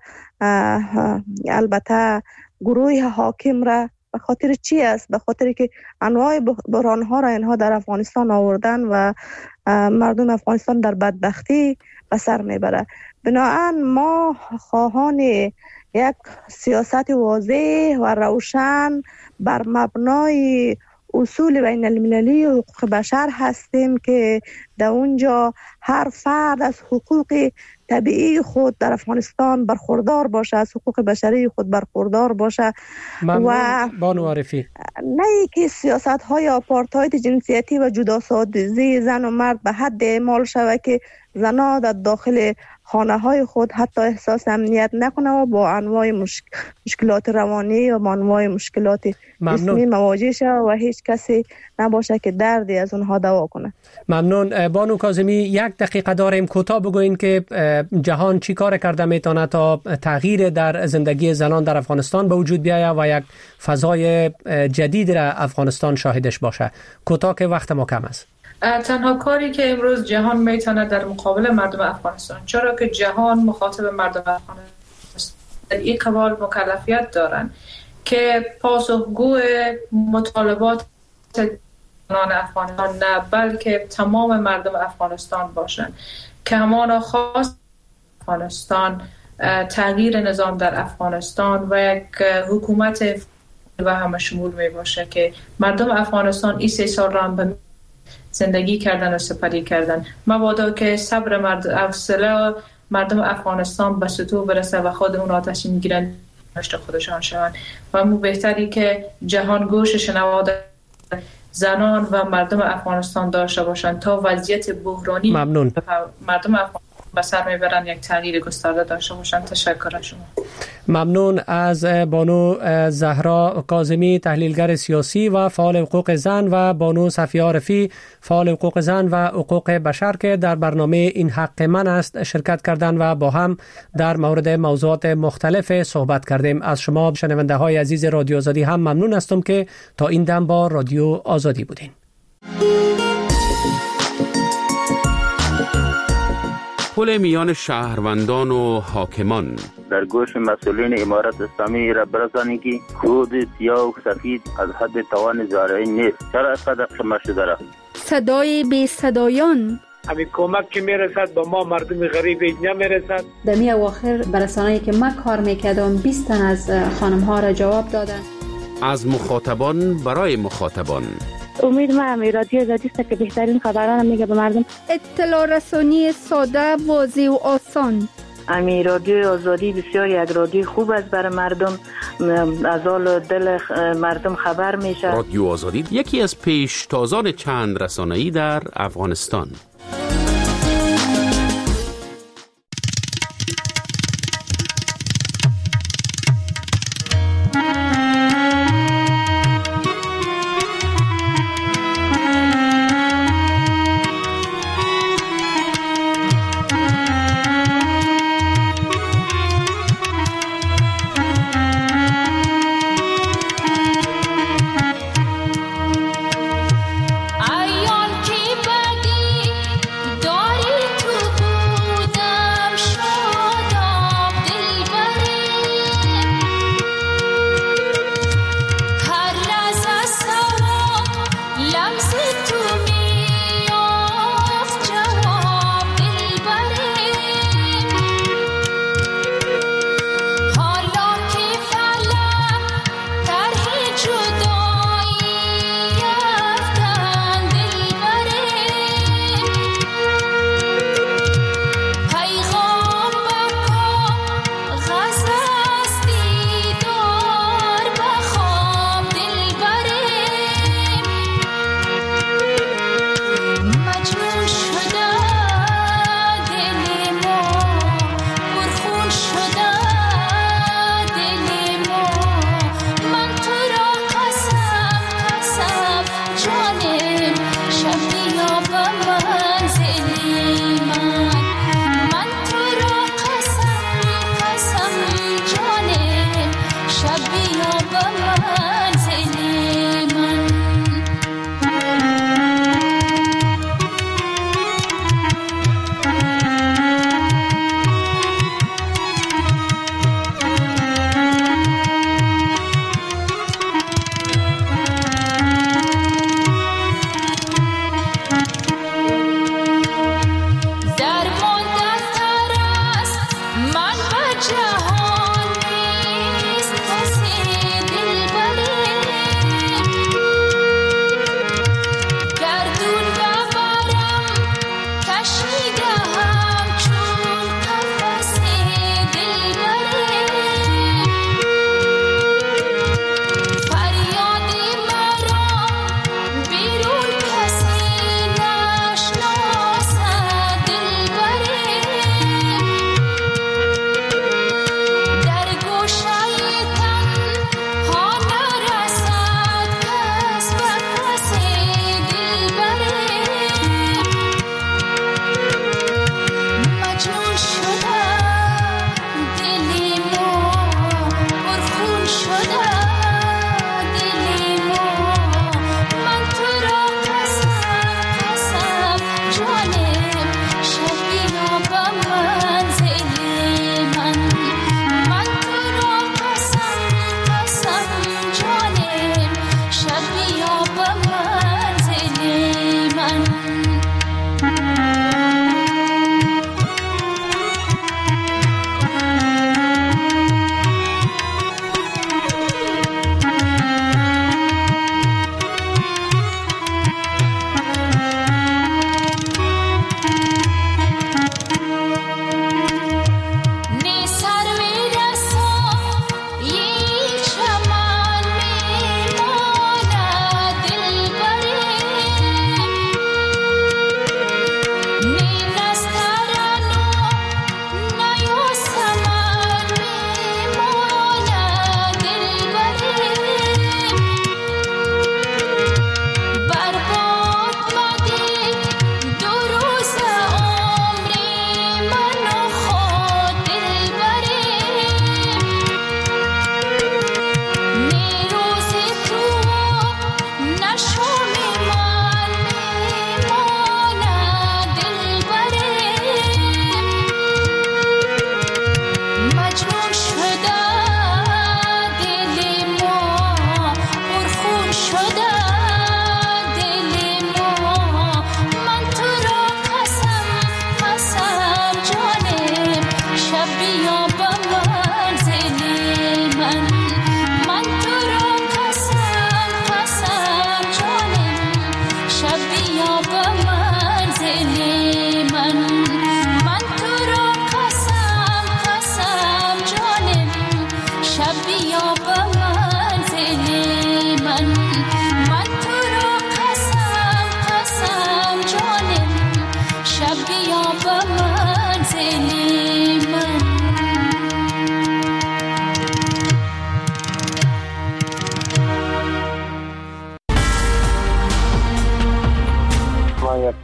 البته گروه حاکم را به خاطر چی است؟ به خاطر که انواع بحران ها را اینها در افغانستان آوردن و مردم افغانستان در بدبختی به سر میبره. بنابراین ما خواهان یک سیاست واضح و روشن بر مبنای اصول بین المللی و حقوق بشر هستیم که در اونجا هر فرد از حقوق طبیعی خود در افغانستان برخوردار باشه، از حقوق بشری خود برخوردار باشه. و بانو عارفی، نه که سیاست های آپارتاید جنسیتی و جداسازی زن و مرد به حد اعمال شود که زنها در داخل خانه های خود حتی احساس امنیت نکنه و با انواع مشک... مشکلات روانی و با انواع مشکلات جسمی مواجه شود و هیچ کسی نباشه که دردی از اونها دوا کنه. ممنون. بانو کاظمی، یک دقیقه داریم، کوتاه بگوین که جهان چی کار کرده میتونه تا تغییر در زندگی زنان در افغانستان به وجود بیاید و یک فضای جدید را افغانستان شاهدش باشه. کوتاه که وقت ما کم است. تنها کاری که امروز جهان میتونه در مقابل مردم افغانستان، چرا که جهان مخاطب مردم افغانستان در این قبال مکلفیت دارن که پاسخگو مطالبات زنان افغانستان نه بلکه تمام مردم افغانستان باشن که همان خاص افغانستان تغییر نظام در افغانستان و یک حکومت و همه شمول می باشه که مردم افغانستان این سه سال را هم به زندگی کردن و سپری کردن. مبادا که صبر مرد افسله مردم افغانستان به سطوح برسه و خود اون آتش میگیرن نشت خودشان شوند و مو بهتری که جهان گوش شنوا زنان و مردم افغانستان داشته باشند تا وضعیت بحرانی ممنون. مردم افغانستان به سر میبرن یک تغییر گسترده داشته باشند. تشکر از شما. ممنون از بانو زهرا کاظمی، تحلیلگر سیاسی و فعال حقوق زن، و بانو صفیه عارفی، فعال حقوق زن و حقوق بشر که در برنامه این حق من است شرکت کردند و با هم در مورد موضوعات مختلف صحبت کردیم. از شما شنونده های عزیز رادیو آزادی هم ممنون هستم که تا این دم با رادیو آزادی بودین. پل میان شهروندان و حاکمان در گوش مسئولین امارت اسلامی را برسانید که خود سیاه و سفید از حد توان زارعی نیست. چرا اینقدر شما شده را؟ صدای بی صدایان، همین کمک که میرسد به ما مردم غریب نمیرسد. در می اواخر برسانه‌ای که من کار میکردم بیست تن از خانم ها را جواب دادن. از مخاطبان برای مخاطبان. امید ما هم رادیو آزادی است که بهترین خبران میگه به مردم. اطلاع رسانی ساده، واضح و آسان. امی رادیو آزادی بسیار یک رادیو خوب است برای مردم، از حال دل مردم خبر میشه. رادیو آزادی یکی از پیشتازان چند رسانه‌ای در افغانستان.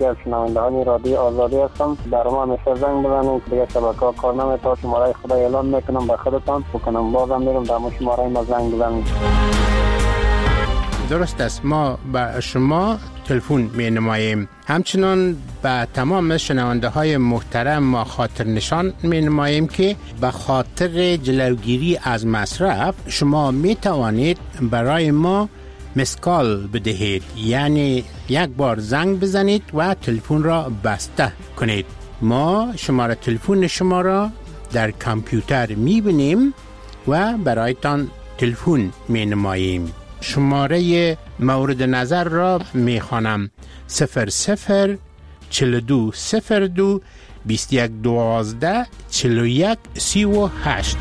یکی از شنوندگان رادیو آزادی هستم. در ما همیشه زنگ بزنید، دیگه شبکه‌ها کار نمی‌کنه. شماره خدا اعلام میکنم به خودتان بکنم، بازم میرم در شماره ما زنگ بزنید. درست است، ما به شما تلفن می نماییم. همچنان به تمام شنونده های محترم ما خاطر نشان می نماییم که به خاطر جلوگیری از مصرف شما می توانید برای ما مسکال بدهید، یعنی یک بار زنگ بزنید و تلفن را بسته کنید. ما شماره تلفن شما را در کامپیوتر می بینیم و برایتان تلفن می نماییم. شماره مورد نظر را می خوانم: صفر صفر چل دو صفر دو بیست یک دوازده چل و یک سی و هشت.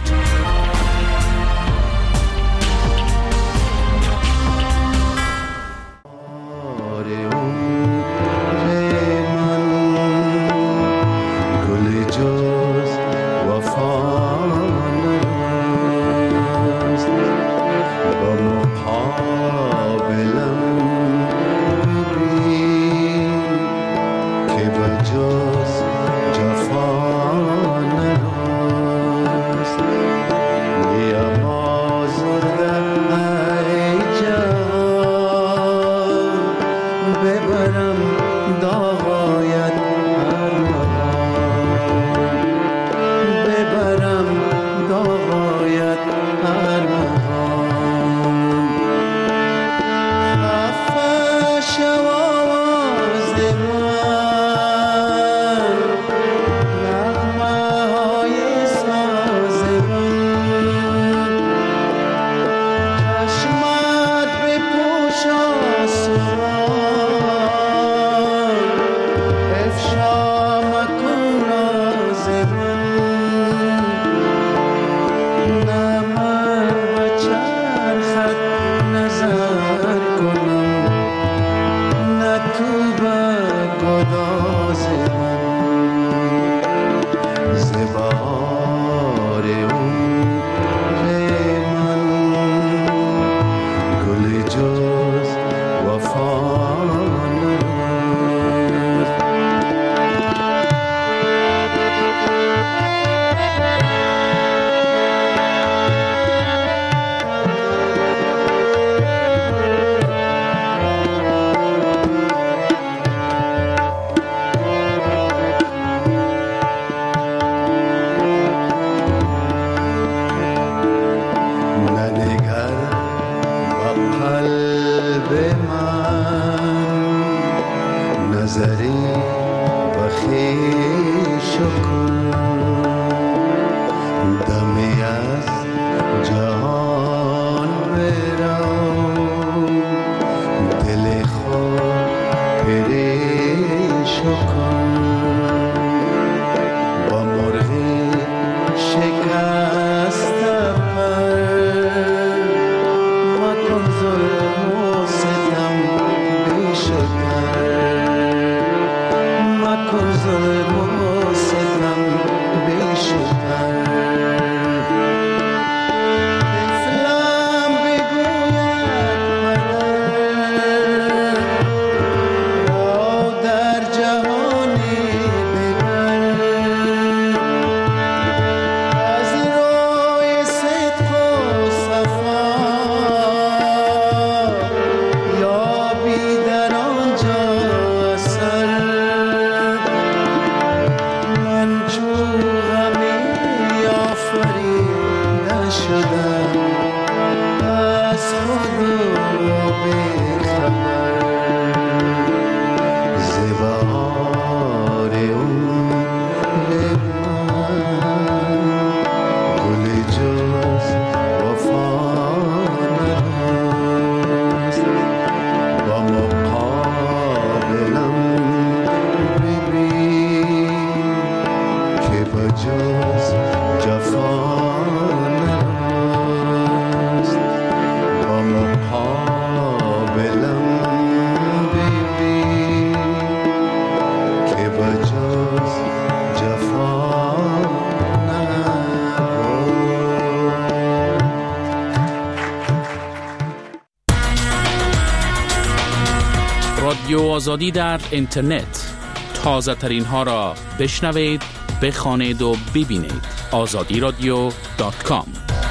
رادیو آزادی در اینترنت تازه ترین ها را بشنوید، بخوانید و ببینید. آزادی رادیو دات کام.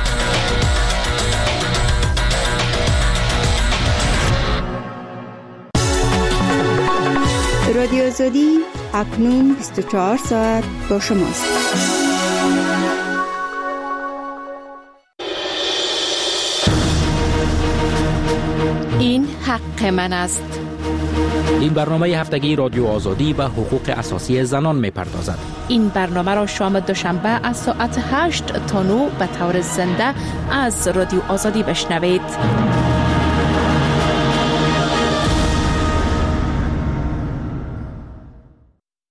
رادیو آزادی اکنون بیست و چهار ساعت با شماست. این حق من است. این برنامه هفتگی رادیو آزادی به حقوق اساسی زنان می پردازد. این برنامه را شام دوشنبه از ساعت هشت تا نه به طور زنده از رادیو آزادی بشنوید.